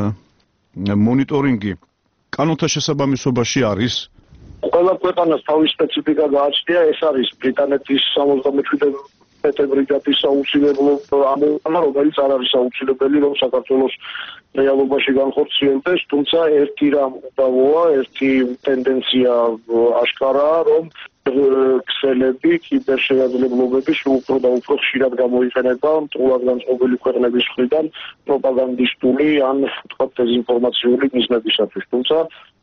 მონიტორინგი კანონთა შესაბამისობაში არის? ყველა ქვეყანას თავის სპეციფიკა გააჩნია, ეს არის ბრიტანეთის 77 ბრიგადის აუცილებლო ამოცანა, რომელიც არ არის აუცილებელი, რომ საქართველოს რეალობაში განხორციელდეს, თუმცა ერთი რამ უდავოა, ერთი ტენდენცია აშკარაა, რომ ქსელები, კიბერშეაძლებლობები უფრო და უფრო ხშირად გამოიყენება მტრულად განწყობილი ქვეყნების მხრიდან პროპაგანდისტული ან თქვათ დეзинფორმაციული მიზნებისათვის. თუმცა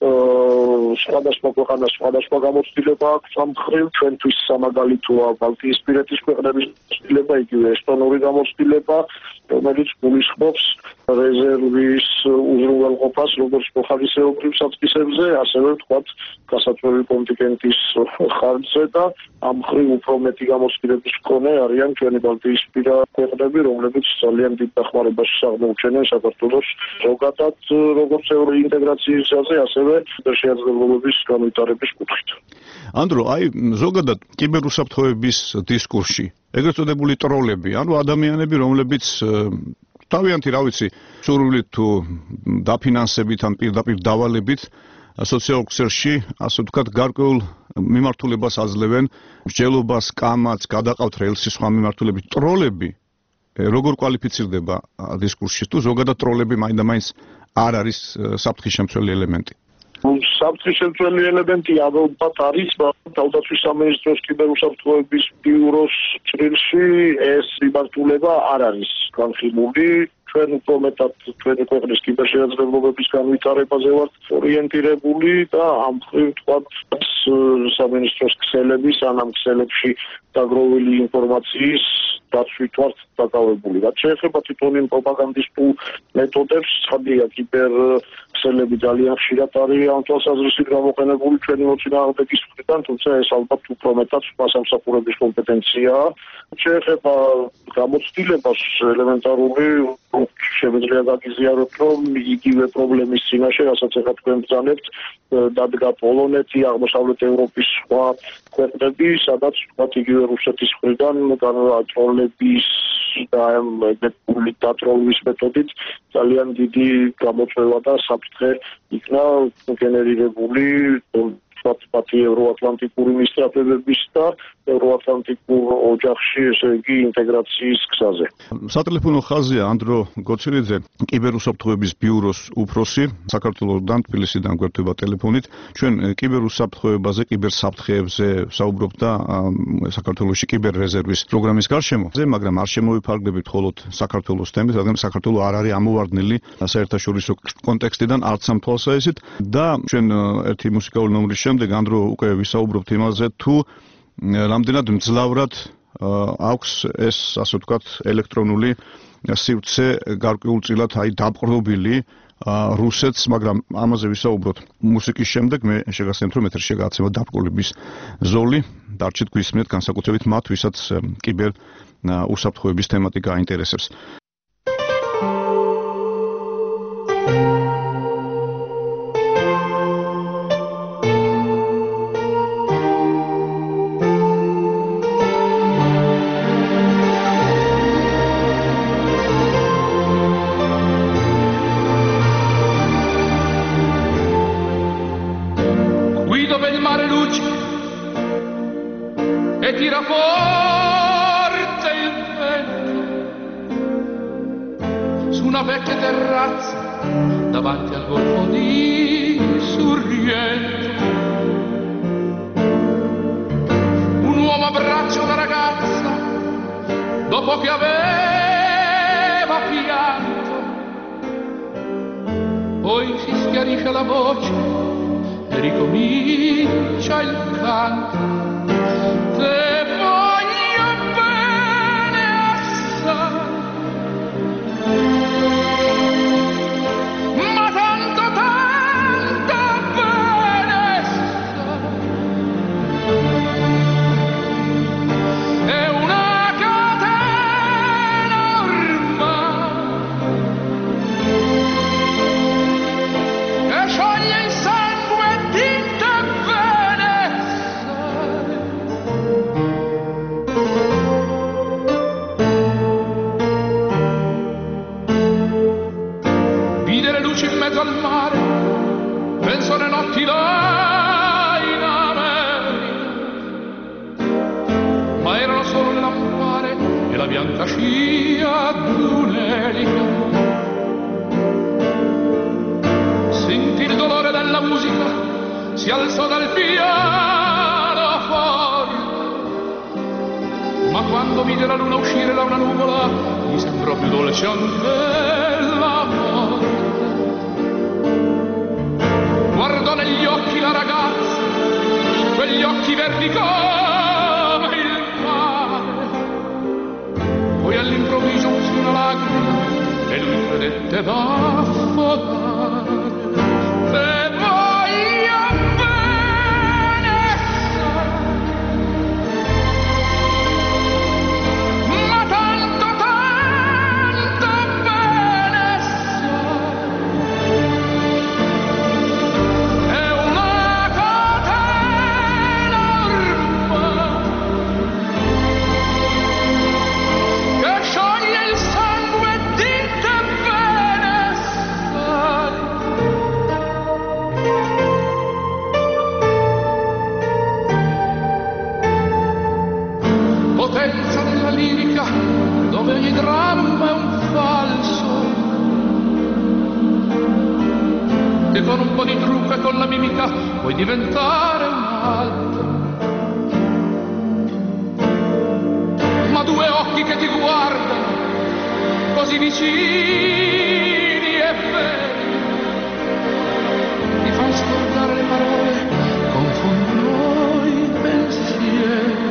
სხვადასხვა ქვეყანას სხვადასხვა გამოცდილება აქვს ამ მხრივ. ჩვენთვის სამაგალითოა ბალტიისპირეთის ქვეყნების გამოცდილება, იგივე ესტონური გამოცდილება, რომელიც გულისხმობს რეზერვის უზრუნველყოფას როგორც მოხალისეობრივ საწყისებზე, ასევე თქვათ გასაწვევი კონტინგენტის ხარჯზე და ამ მხრივ უფრო მეტი გამოცდილების მქონე არიან ჩვენი ბალტიისპირა ქვეყნები, რომლებიც ძალიან დიდ დახმარებას აღმოუჩენენ საქართველოს ზოგადად როგორც ევროინტეგრაციის გზაზე, ასევე შეაძლებლობების განვითარების კუთხით. ანდრო, აი ზოგადად კიბერუსაფრთხოების დისკურსში ეგრეთ წოდებული ტროლები, ანუ ადამიანები, რომლებიც თავიანთი, რა ვიცი, სურვილით თუ დაფინანსებით ან პირდაპირ დავალებით სოციალურ ქსელში, ასე ვთქვათ, გარკვეულ მიმართულებას აძლევენ, მსჯელობას, კამათს, გადაყავთ რელსი, სხვა მიმართულებით. ტროლები როგორ კვალიფიცირდება დისკურსში, თუ ზოგადად ტროლები მაინდა-მაინც არ არის საფრთხის შემცველი ელემენტი? საფრთხის შემცველი ელემენტი ალბათ არის, თავდაცვის სამინისტროს კიბერუსაფრთხოების ბიუროს ჭრილში ეს მიმართულება არ არის განხილული. ჩვენ უფრო მეტად ჩვენი ქვეყნის კიბერშეაძლებლობების განვითარებაზე ვართ ორიენტირებული და ამ მხრივ თქვათ სამინისტროს ქსელების ან ამ ქსელებში დაგროვილი ინფორმაციის დაცვით ვართ დაკავებული. რაც შეეხება თვითონ იმ პროპაგანდისტულ მეთოდებს, ცხადია კიბერ ქსელები ძალიან ხშირად არის ამ თვალსაზრისით გამოყენებული ჩვენი მოწინააღმდეგის მხრიდან, თუმცა ეს ალბათ უფრო მეტად სხვა სამსახურების კომპეტენციაა. შეეხება გამოცდილებას ელემენტარული შემიძლია გაგიზიაროთ, რომ იგივე პრობლემის წინაშე, რასაც ახლა თქვენ ბრძანებთ, დადგა პოლონეთი, აღმოსავლეთ ევროპის სხვა ქვეყნები, სადაც თქვათ იგივე რუსეთის მხრიდან ტროლების და ეგრეთული დატროლვის მეთოდით ძალიან დიდი გამოწვევა და საფრთხე იქნა გენერირებული პათი ევროატლანტიკური მისწრაფებების და ევროატლანტიკურ ოჯახში, ესე იგი ინტეგრაციის გზაზე. სატელეფონო ხაზია ანდრო გოცირიძე, კიბერუსაფრთხოების ბიუროს უფროსი, საქართველოსდან, თბილისიდან გვერდება ტელეფონით. ჩვენ კიბერუსაფრთხოებაზე, კიბერსაფრთხეებზე საუბრობთ და საქართველოში კიბერრეზერვის პროგრამის გარშემოზე, მაგრამ არ შემოვიფარგლებით მხოლოდ საქართველოს თემით, რადგან საქართველო არ არის ამოვარდნილი საერთაშორისო კონტექსტიდან არც ამ თვალსაზრისით და ჩვენ ერთი მუსიკალური ნომრის შემდეგ ანდრო უკვე ვისაუბრობთ იმაზე, თუ რამდენად მძლავრად აქვს ეს, ასე ვთქვათ, ელექტრონული სივრცე გარკვეულწილად აი დაპყრობილი რუსეთს, მაგრამ ამაზე ვისაუბროთ მუსიკის შემდეგ. მე შეგახსენებთ, რომ ეთერში გაგაცემა დაპყრობის ზოლი. დარჩით გვისმენთ განსაკუთრებით მათ, ვისაც კიბერ უსაფრთხოების თემატიკა აინტერესებს. Davanti al golfo di Sorrento un uomo abbraccia una ragazza dopo che aveva pianto, poi si schiarisce la voce e ricomincia il canto. Te voglio bene assai, al mare, penso alle notti là in America, ma erano solo le lampare e la bianca scia d'un'elica. Sentì il dolore della musica, si alzò dal piano ma quando vide la luna uscire da una nuvola mi sembrò più dolce anche la morte. Guardò negli occhi la ragazza, quegli occhi verdi come il mare, poi all'improvviso uscì una lacrima e lui credette d'affogare. Te voglio bene, ma tanto, tanto bene è una catena ormai che scioglie il sangue di te bene sai. Potenza della lirica dove ogni dramma è un falso, e con un po' di trucco e con la mimica puoi diventare un altro. Ma due occhi che ti guardano così vicini e veri ti fanno scordare le parole, confondono i pensieri.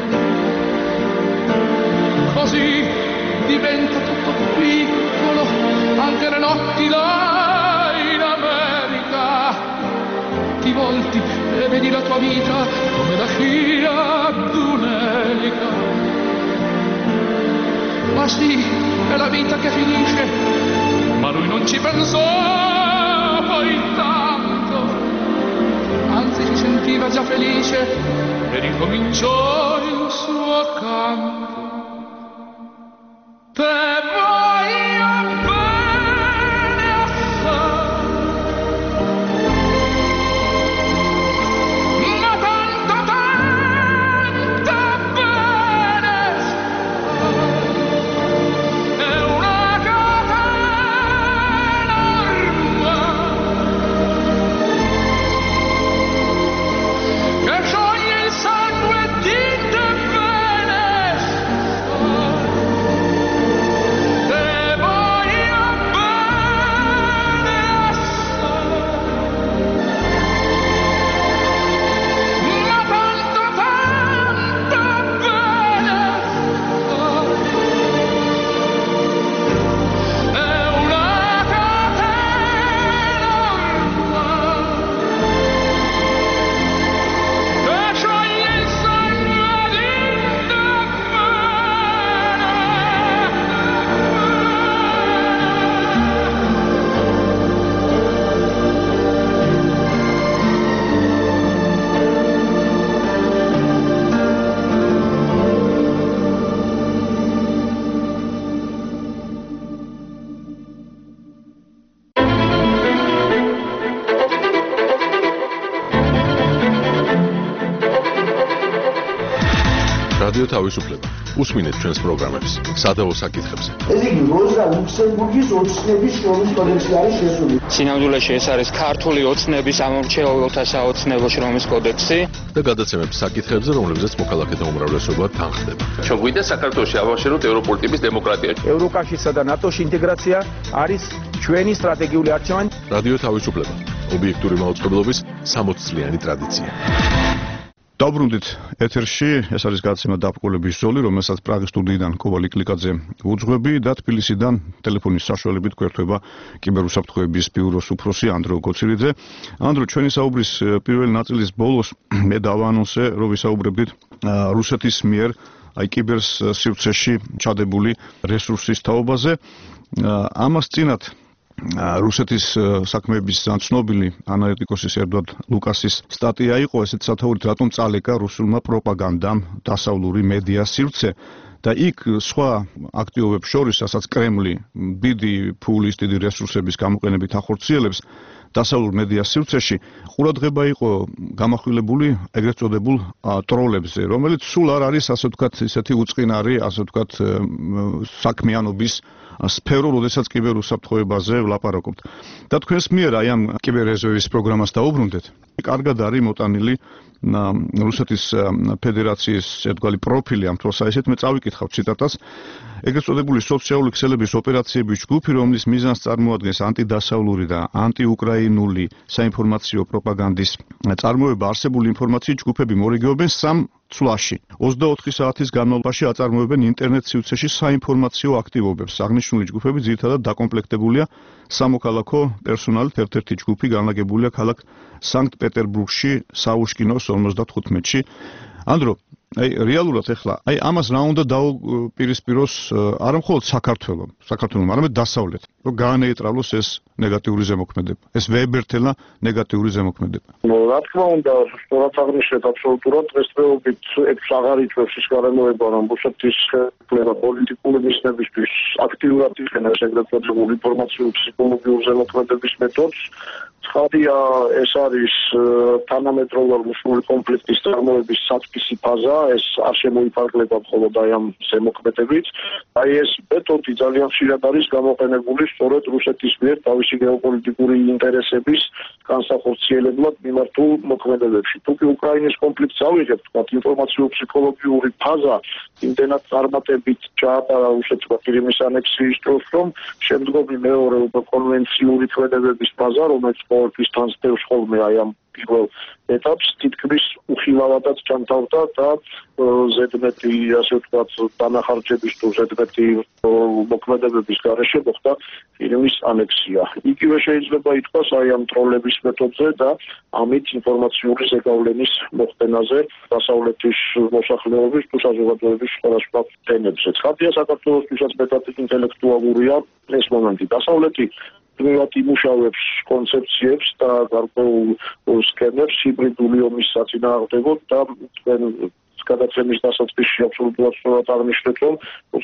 Così diventa tutto piccolo, anche le notti là in America. Ti volti e vedi la tua vita come da scia ad un'elica. Ma sì, è la vita che finisce, ma lui non ci pensò poi tanto, anzi si sentiva già felice e ricominciò il suo canto. Te voglio bene assai, ma tanto, tanto bene sai. È una catena ormai che scioglie il sangue di te bene sai. რადიო თავისუფლება. უსმინეთ ჩვენს პროგრამებს სადავო საკითხებზე. ეს იგი როზა ლუქსემბურგის ოცნების შრომის კოდექსში არის შესული. სინამდვილეში ეს არის ქართული ოცნების ამორჩეულთა საოცნებო შრომის კოდექსი და გადაცემებს საკითხებზე, რომლებზეც მოქალაქეთა უმრავლესობა თანხდება. ჩვენ გვინდა საქართველოში ავაშენოთ ევროპული ტიპის დემოკრატია. ევროკავშირსა და ნატოში ინტეგრაცია არის ჩვენი სტრატეგიული არჩევანი. რადიო თავისუფლება. ობიექტური მაუწყებლობის 60 წლიანი ტრადიცია. დავბრუნდით ეთერში, ეს არის გადაცემა დაბრკოლების ზოლი, რომელსაც პრაღის სტუდიიდან კოვალი კლიკაძე უძღვები და თბილისიდან ტელეფონის საშუალებით გვერდება კიბერუსაფრთხოების ბიუროს უფროსი ანდრო გოცირიძე. ანდრო, ჩვენი საუბრის პირველი ნაწილის ბოლოს მე დავანონსე, რომ ვისაუბრებდით რუსეთის მიერ აი კიბერ სივრცეში ჩადებული რესურსის თაობაზე. ამას წინათ რუსეთის საქმეების ცნობილი ანალიტიკოსის ერდვად ლუკასის სტატია იყო, ესეც სათაურით რატომ წალეკა რუსულმა პროპაგანდამ დასავლური მედია სივრცე და იქ სხვა აქტივობებს შორის, რასაც კრემლი დიდი ფულის, დიდი რესურსების გამოყენებით ახორციელებს დასავლურ მედია სივრცეში, ყურადღება იყო გამახვილებული ეგრეთ წოდებულ ტროლებზე, რომელიც სულ არ არის, ასე ვთქვათ, ისეთი უწყინარი, ასე ვთქვათ, საქმიანობის სფერო, როდესაც კიბერუსაფრთხოებაზე ვლაპარაკობთ. და თქვენს მიერ აი ამ კიბერრეზერვის პროგრამას დაუბრუნდეთ. კარგად არის მოტანილი რუსეთის ფედერაციის ერთგვარი პროფილი ამ თვალსაზრისით მე წავიკითხავ ციტატას ეგრეთ წოდებული სოციალური ქსელების ოპერაციების ჯგუფი რომლის მიზანს წარმოადგენს ანტიდასავლური და ანტიუკრაინული საინფორმაციო პროპაგანდის წარმოება არსებული ინფორმაციის ჯგუფები მორიგეობენ 3 წლაში 24 საათის განმავლობაში აწარმოებენ ინტერნეტ სივრცეში საინფორმაციო აქტივობებს აღნიშნული ჯგუფები ძირითადად დაკომპლექტებულია სამოქალაქო პერსონალით ერთ-ერთი ჯგუფი განლაგებულია ქალაქ სანქტ-პეტერბურგში საუშკინოს 55-ში ანდრო აი რეალურად ახლა აი ამას რა უნდა დაუპირისპიროს არა მხოლოდ საქართველოს არამედ დასავლეთ რომ გაანეიტრალოს ეს ნეგატიური ზემოქმედება ეს ვებერთელა ნეგატიური ზემოქმედება რა თქმა უნდა სწორად აღნიშნეთ აბსოლუტურად დღესდღეობით ეს აღარ იწევს ის გარემოება რომ რუსეთის ხელისუფლება პოლიტიკური მიზნებისთვის აქტიურად იყენებს ეგრეთ წოდებულ ინფორმაციულ ფსიქოლოგიურ ზემოქმედების მეთოდს ცხადია ეს არის თანამედროვე რუსული კონფლიქტის წარმოების სათბისი ფაზა ეს არ შემოიფარგლება მხოლოდ აი ამ ზემოქმედებით აი ეს მეთოდი ძალიან ხშირად არის გამოყენებული სწორედ რუსეთის მიერ თავისი გეოპოლიტიკური ინტერესების განსახორციელებლად მიმართულ მოქმედებებში თუკი უკრაინის კონფლიქტს ავიღებთ თქვათ ინფორმაციულ ფსიქოლოგიური ფაზა იმდენად წარმატებით ჩაატარა რუსეთმა კრიმის ანექსიის დროს რომ შემდგომი მეორე კონვენციური თვედებების ფაზა რომელიც ყოველთვის თანსდევს ხოლმე აი ამ პირველ ეტაპს თითქმის უხილავადაც ჩამთავრდა და ზედმეტი ასე ვთქვათ დანახარჯების თუ ზედმეტი მოქმედებების გარეშე მოხდა კრიმის ანექსია. იგივე შეიძლება ითქვას აი ამ ტროლების მეთოდზე და ამით ინფორმაციული ზეგავლენის მოხდენაზე დასავლეთის მოსახლეობის თუ საზოგადოების სხვადასხვა თემებზე. ცხადია საქართველოსთვისაც მეტად ინტელექტუალურია ეს მომენტი. დასავლეთი პირველად იმუშავებს კონცეფციებს და გარკვეულ სქემებს ჰიბრიდული ომის საწინააღმდეგოდ და გადაცემის დასაწყისში აბსოლუტურად სწორად აღნიშნეთ რომ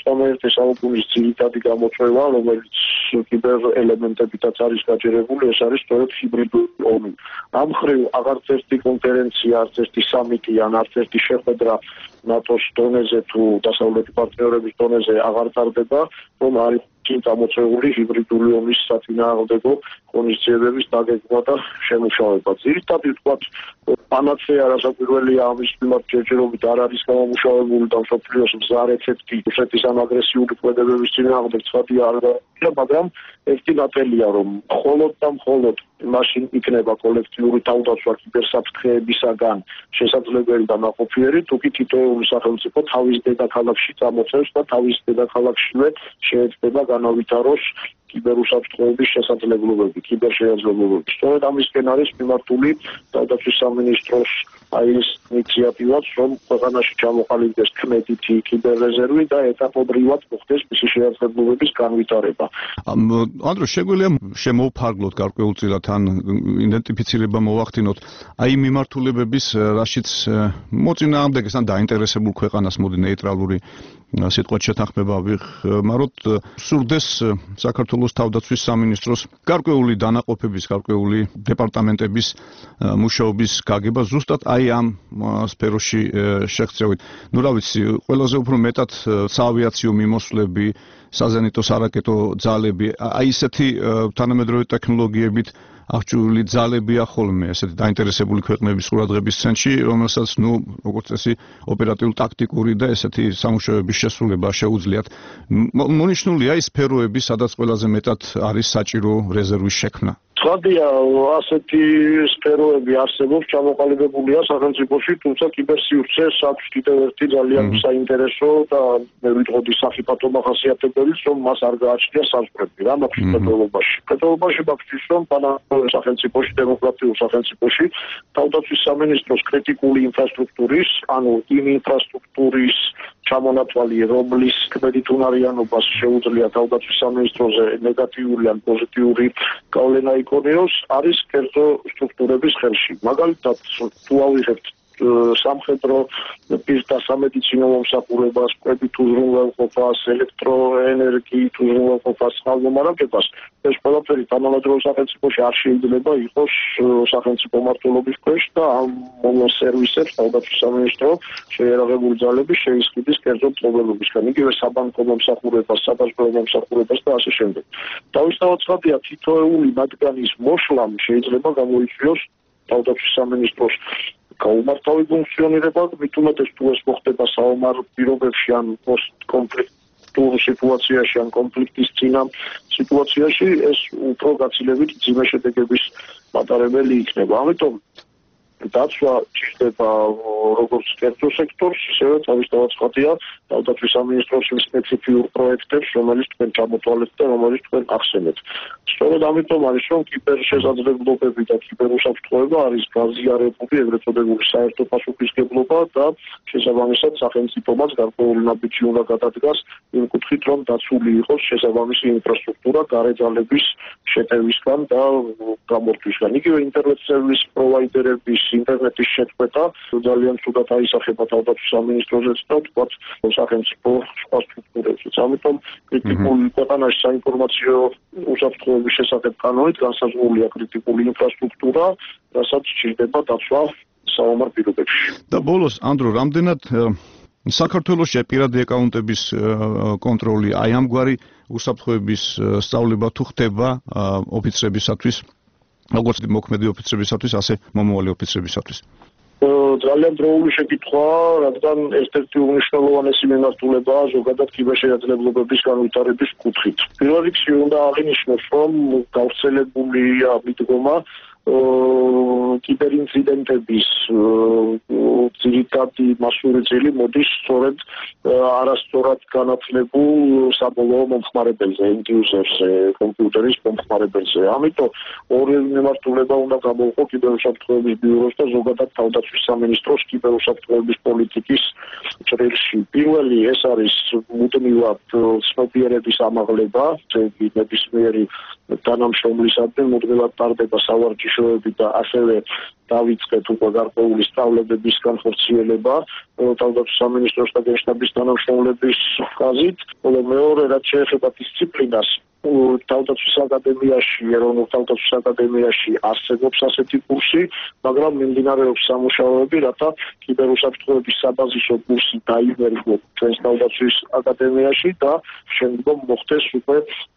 21 საუკუნის ძირითადი გამოწვევა რომელიც კიბერ ელემენტებითაც არის გაჯერებული ეს არის სწორედ ჰიბრიდული ომი. ამ მხრივ აღარც ერთი კონფერენცია, არც ერთი სამიტი ან არც ერთი შეხვედრა ნატოს დონეზე თუ დასავლეთი პარტნიორების დონეზე აღარ ტარდება რომ არის წამოწეული ჰიბრიდული ომის საწინააღმდეგო ღონისძიებების დაგეგმვა და შემუშავება. ძირითადად ვთქვათ პანაცეა რასაკვირველია ამის მიმართ ჯერჯერობით არ არის გამომუშავებული და მსოფლიოს მზა რეცეპტი რუსეთის ამ აგრესიული ქმედებების წინააღმდეგ ცხადია არ გაიგია, მაგრამ ერთი ნათელია რომ მხოლოდ და მხოლოდ მაშინ იქნება კოლექტიური თავდაცვა კიბერსაფრთხეებისაგან შესაძლებელი და ნაყოფიერი, თუკი თითოეული სახელმწიფო თავის დედაქალაქში წამოწევს და თავის დედაქალაქშივე შეეცდება განავითაროს კიბერუსაფრთხოების შესაძლებლობები, კიბერშეაძლებლობები. სწორედ ამისკენ არის მიმართული თავდაცვის სამინისტროს აი ეს ინიციატივაც, რომ ქვეყანაში ჩამოყალიბდეს კმედითი კიბერრეზერვი და ეტაპობრივად მოხდეს მისი შესაძლებლობების განვითარება. ანდრო, შეგვიძლია შემოვფარგლოთ გარკვეულწილად ან იდენტიფიცირება მოვახდინოთ აი მიმართულებების, რაშიც მოწინააღმდეგეს ან დაინტერესებულ ქვეყანას მოდი ნეიტრალური სიტყვით შეთანხმება ვიხმაროთ, სურდეს საქართველოს თავდაცვის სამინისტროს გარკვეული დანაყოფების, გარკვეული დეპარტამენტების მუშაობის გაგება ზუსტად აი ამ სფეროში შეღწევით. ნუ რა ვიცი, ყველაზე უფრო მეტად საავიაციო მიმოსვლები, საზენიტო სარაკეტო ძალები, აი ესეთი თანამედროვე ტექნოლოგიებით აღჭურვილი ძალებია ხოლმე ესეთი დაინტერესებული ქვეყნების ყურადღების ცენტრში, რომელსაც ნუ როგორც წესი ოპერატიულ-ტაქტიკური და ესეთი სამუშაოების შესრულება შეუძლიათ. მონიშნულია ის სფეროები, სადაც ყველაზე მეტად არის საჭირო რეზერვის შექმნა. ცხადია, ასეთი სფეროები არსებობს, ჩამოყალიბებულია სახელმწიფოში, თუმცა კიბერსივრცეს აქვს კიდევ ერთი ძალიან საინტერესო და მე ვიტყოდი სახიფათო მახასიათებელიც, რომ მას არ გააჩნია საზღვრები. რა მაქვს მხედველობაში? მხედველობაში მაქვს ის, რომ სახელმწიფოში, დემოკრატიულ სახელმწიფოში თავდაცვის სამინისტროს კრიტიკული ინფრასტრუქტურის, ანუ იმ ინფრასტრუქტურის ჩამონათვალი, რომლის კმედითუნარიანობას შეუძლია თავდაცვის სამინისტროზე ნეგატიური ან პოზიტიური გავლენა იქონიოს, არის კერძო სტრუქტურების ხელში. მაგალითად, თუ ავიღებთ სამხედრო პირთა სამედიცინო მომსახურებას, კვებით უზრუნველყოფას, ელექტროენერგიით უზრუნველყოფას, წყალმომარაგებას, ეს ყველაფერი თანამედროვე სახელმწიფოში არ შეიძლება იყოს სახელმწიფო მმართველობის ქვეშ და ამ სერვისებს თავდაცვის სამინისტრო შეიარაღებული ძალები შეისყიდის კერძო მფლობელობისგან, იგივე საბანკო მომსახურებას, საბაზრო მომსახურებას და ასე შემდეგ. თავისთავად ცხადია, თითოეული მათგანის მოშლამ შეიძლება გამოიწვიოს თავდაცვის სამინისტროს გაუმართავი ფუნქციონირება, მით უმეტეს თუ ეს მოხდება საომარ პირობებში ან პოსტ-კონფლიქტურ სიტუაციაში ან კონფლიქტის წინა სიტუაციაში, ეს უფრო გაცილებით მძიმე შედეგების მატარებელი იქნება. ამიტომ დაცვა ჭირდება როგორც კერძო სექტორს, ისევე თავისთავად ხათია თავდაცვის სამინისტროს სპეციფიურ პროექტებს, რომელიც თქვენ ჩამოთვალეთ და რომელიც თქვენ ახსენეთ. სწორედ ამიტომ არის, რომ კიბერშეზღუდვებები და კიბერუსაფრთხოება არის გაზიარებული, ეგრეთ წოდებული საერთო პასუხისმგებლობა და შესაბამისად სახელმწიფომაც გარკვეული ნაბიჯი უნდა გადადგას იმ კუთხით, რომ დაცული იყოს შესაბამისი ინფრასტრუქტურა გარეძალების შეტევისგან და გამორთვისგან. იგივე ინტერნეტ სერვის პროვაიდერების ინტერნეტის შეწყვეტა ძალიან ცუდად აისახება თავდაცვის სამინისტროზეც და თქვათ სახელმწიფო სხვა სტრუქტურებზეც. ამიტომ კრიტიკული ქვეყანაში საინფორმაციო უსაფრთხოების შესახებ კანონით განსაზღვრულია კრიტიკული ინფრასტრუქტურა, რასაც სჭირდება დაცვა საომარ პირობებში. და ბოლოს ანდრო, რამდენად საქართველოში პირადი აკაუნტების კონტროლი აი ამგვარი უსაფრთხოების სწავლება თუ ხდება ოფიცრებისათვის, როგორც მოქმედი ოფიცრებისათვის, ასე მომავალი ოფიცრებისათვის? ძალიან დროული შეკითხვაა, რადგან ერთ-ერთი უმნიშვნელოვანესი მიმართულებაა ზოგადად კიბერშეზღუდვების განვითარების კუთხით. პირველ რიგში უნდა აღინიშნოს, რომ გავრცელებულია მიდგომა კიბერინციდენტების ძირითადი მასური წილი მოდის სწორედ არასწორად განათლებულ საბოლოო მომხმარებელზე, end-user-ზე, კომპიუტერის მომხმარებელზე. ამიტომ ორივე მიმართულება უნდა გამოვყო კიბერუსაფრთხოების ბიუროს და ზოგადად თავდაცვის სამინისტროს კიბერუსაფრთხოების პოლიტიკის ჭრილში. პირველი ეს არის მუდმივად ცნობიერების ამაღლება, ნებისმიერი თანამშრომლისადმი მუდმივად ტარდება სავარჯიშოები და ასევე დავიწყეთ უკვე გარკვეული სწავლებების განხორციელება თავდაცვის სამინისტროს და გენშტაბის თანამშრომლების ხაზით. მეორე, რაც შეეხება დისციპლინას, თავდაცვის აკადემიაში, ეროვნულ თავდაცვის აკადემიაში არსებობს ასეთი კურსი, მაგრამ მიმდინარეობს სამუშაოები, რათა კიბერუსაფრთხოების საბაზისო კურსი დაიმერგო ჩვენს თავდაცვის აკადემიაში და შემდგომ მოხდეს უკვე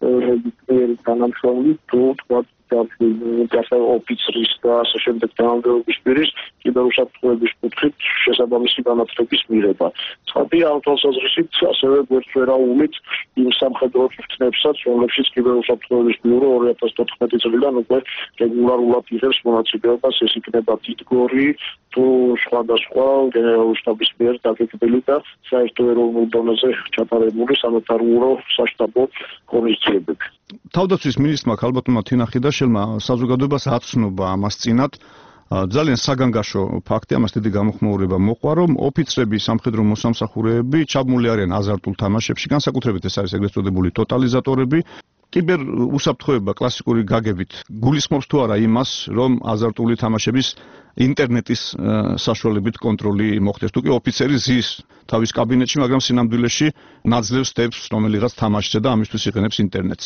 თანამშრომლი თუ თქვათ ოფიცრის და ასე შემდეგ თანამდებობის პირის კიბერუსაფრთხოების კუთხით შესაბამისი განათლების მიღება. ცხადია, ამ თვალსაზრისით ასევე გვერდსვერაულით იმ სამხედრო წვრთნებსაც, რომლებშიც კიბერუსაფრთხოების ბიურო 2014 წლიდან უკვე რეგულარულად იღებს მონაწილეობას, ეს იქნება დიდგორი თუ სხვადასხვა გენერალური შტაბის მიერ დაგეგმილი და საერთო ეროვნულ დონეზე ჩატარებული სანიტარო საშტაბო ღონისძიებები. თავდაცვის მინისტრმა ქალბატონმა თინა ხიდაშელმა საზოგადოებას აცნობა ამას წინათ. ძალიან საგანგაშო ფაქტი, ამას დიდი გამოხმაურება მოყვა, რომ ოფიცრები, სამხედრო მოსამსახურეები ჩაბმული არიან აზარტულ თამაშებში, განსაკუთრებით ეს არის ეგრეთ წოდებული ტოტალიზატორები. კიბერ უსაფრთხოება კლასიკური გაგებით გულისხმობს თუ არა იმას, რომ აზარტული თამაშების ინტერნეტის საშუალებით კონტროლი მოხდეს. თუ კი ოფიცერი ზის თავის კაბინეტში, მაგრამ სინამდვილეში ნაძლევს სტეპს რომელიღაც თამაშზე და ამისთვის იყენებს ინტერნეტს.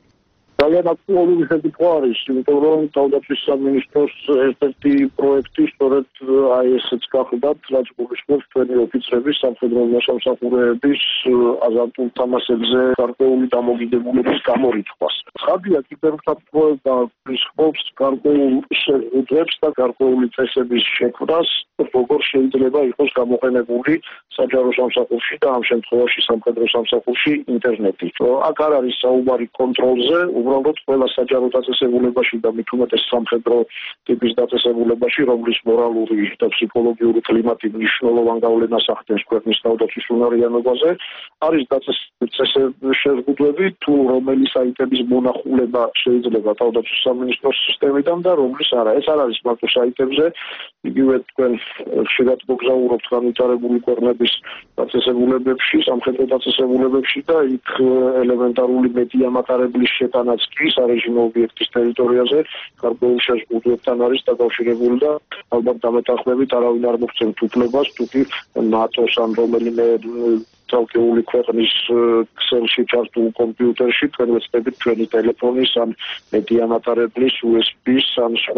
ძალიან აქტუალური შეკითხვა არის, იმიტომ რომ თავდაცვის სამინისტროს ერთ-ერთი პროექტი სწორედ აი ესეც გახლდათ, რაც გულისხმობს თქვენი ოფიცრების, სამხედრო მოსამსახურეების აზარტულ თამაშებზე გარკვეული დამოკიდებულების გამორიცხვას. ცხადია, კიბერუსაფრთხოება გულისხმობს გარკვეულ შეზღუდვებს და გარკვეული წესების შექმნას, როგორ შეიძლება იყოს გამოყენებული საჯარო სამსახურში და ამ შემთხვევაში სამხედრო სამსახურში ინტერნეტი. აქ არ არის საუბარი კონტროლზე, უბრალოდ ყველა საჯარო დაწესებულებაში და მით უმეტეს სამხედრო ტიპის დაწესებულებაში, რომლის მორალური და ფსიქოლოგიური კლიმატი მნიშვნელოვან გავლენას ახდენს ქვეყნის თავდაცვის უნარიანობაზე, არის დაწესებული შეზღუდვები, თუ რომელი საიტების მონახულება შეიძლება თავდაცვის სამინისტროს სისტემიდან და რომლის არა. ეს არ არის მარტო საიტებზე, იგივე თქვენ ხშირად მოგზაურობთ განვითარებული ქვეყნების დაწესებულებებში, სამხედრო დაწესებულებებში და იქ ელემენტარული მედია მატარებლის შეტანაც კი სარეჟიმო ობიექტის ტერიტორიაზე გარკვეულ შეზღუდვებთან არის დაკავშირებული და ალბათ დამეთანხმებით არავინ არ მოხსენთ უფლებას, თუ კი ნატოს ან რომელიმე ცალკეული ქვეყნის ქსელში ჩართულ კომპიუტერში თქვენ ვეცდებით ჩვენი ტელეფონის ან მედია მატარებლის USB-ს ან სხვა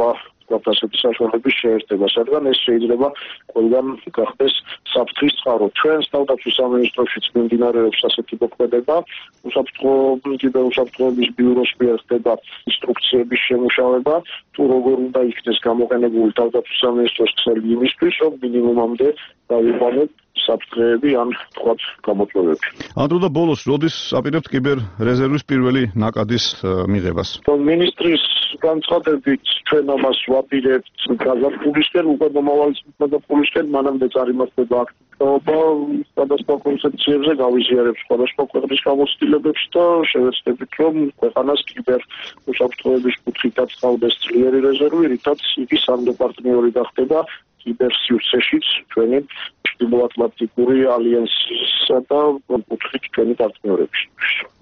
ვთქვათ ასეთი საშუალების შეერთება, სადღან ეს შეიძლება ყველგან გახდეს საფრთხის წყარო. ჩვენს თავდაცვის სამინისტროშიც მიმდინარეობს ასეთი მოქმედება, უსაფრთხოების ბიუროს მიერ ხდება ინსტრუქციების შემუშავება, თუ როგორ უნდა იქნეს გამოყენებული თავდაცვის სამინისტროს ქსელი იმისთვის, რომ მინიმუმამდე დავიყვანოთ საფრთხეები ან თქვათ გამოწვევები. ანდრო და ბოლოს როდის აპირებთ კიბერ რეზერვის პირველი ნაკადის მიღებას? მინისტრის განცხადებით ჩვენ ამას ვაპირებთ გაზაფხულისკენ, უკვე მომავალი გაზაფხულისკენ, მანამდე წარიმართება აქტივობა სხვადასხვა კონცეფციებზე, გავიზიარებს სხვადასხვა ქვეყნის გამოცდილებებს და შევეცდებით, რომ ქვეყანას კიბერ უსაფრთხოების კუთხითაც ყავდეს ძლიერი რეზერვი, რითაც იგი სამდეპარტნიორი გახდება კიბერ სივრცეშიც ჩვენი ჩრდილოატლანტიკური ალიანსისა და კუთხით ჩვენი პარტნიორების.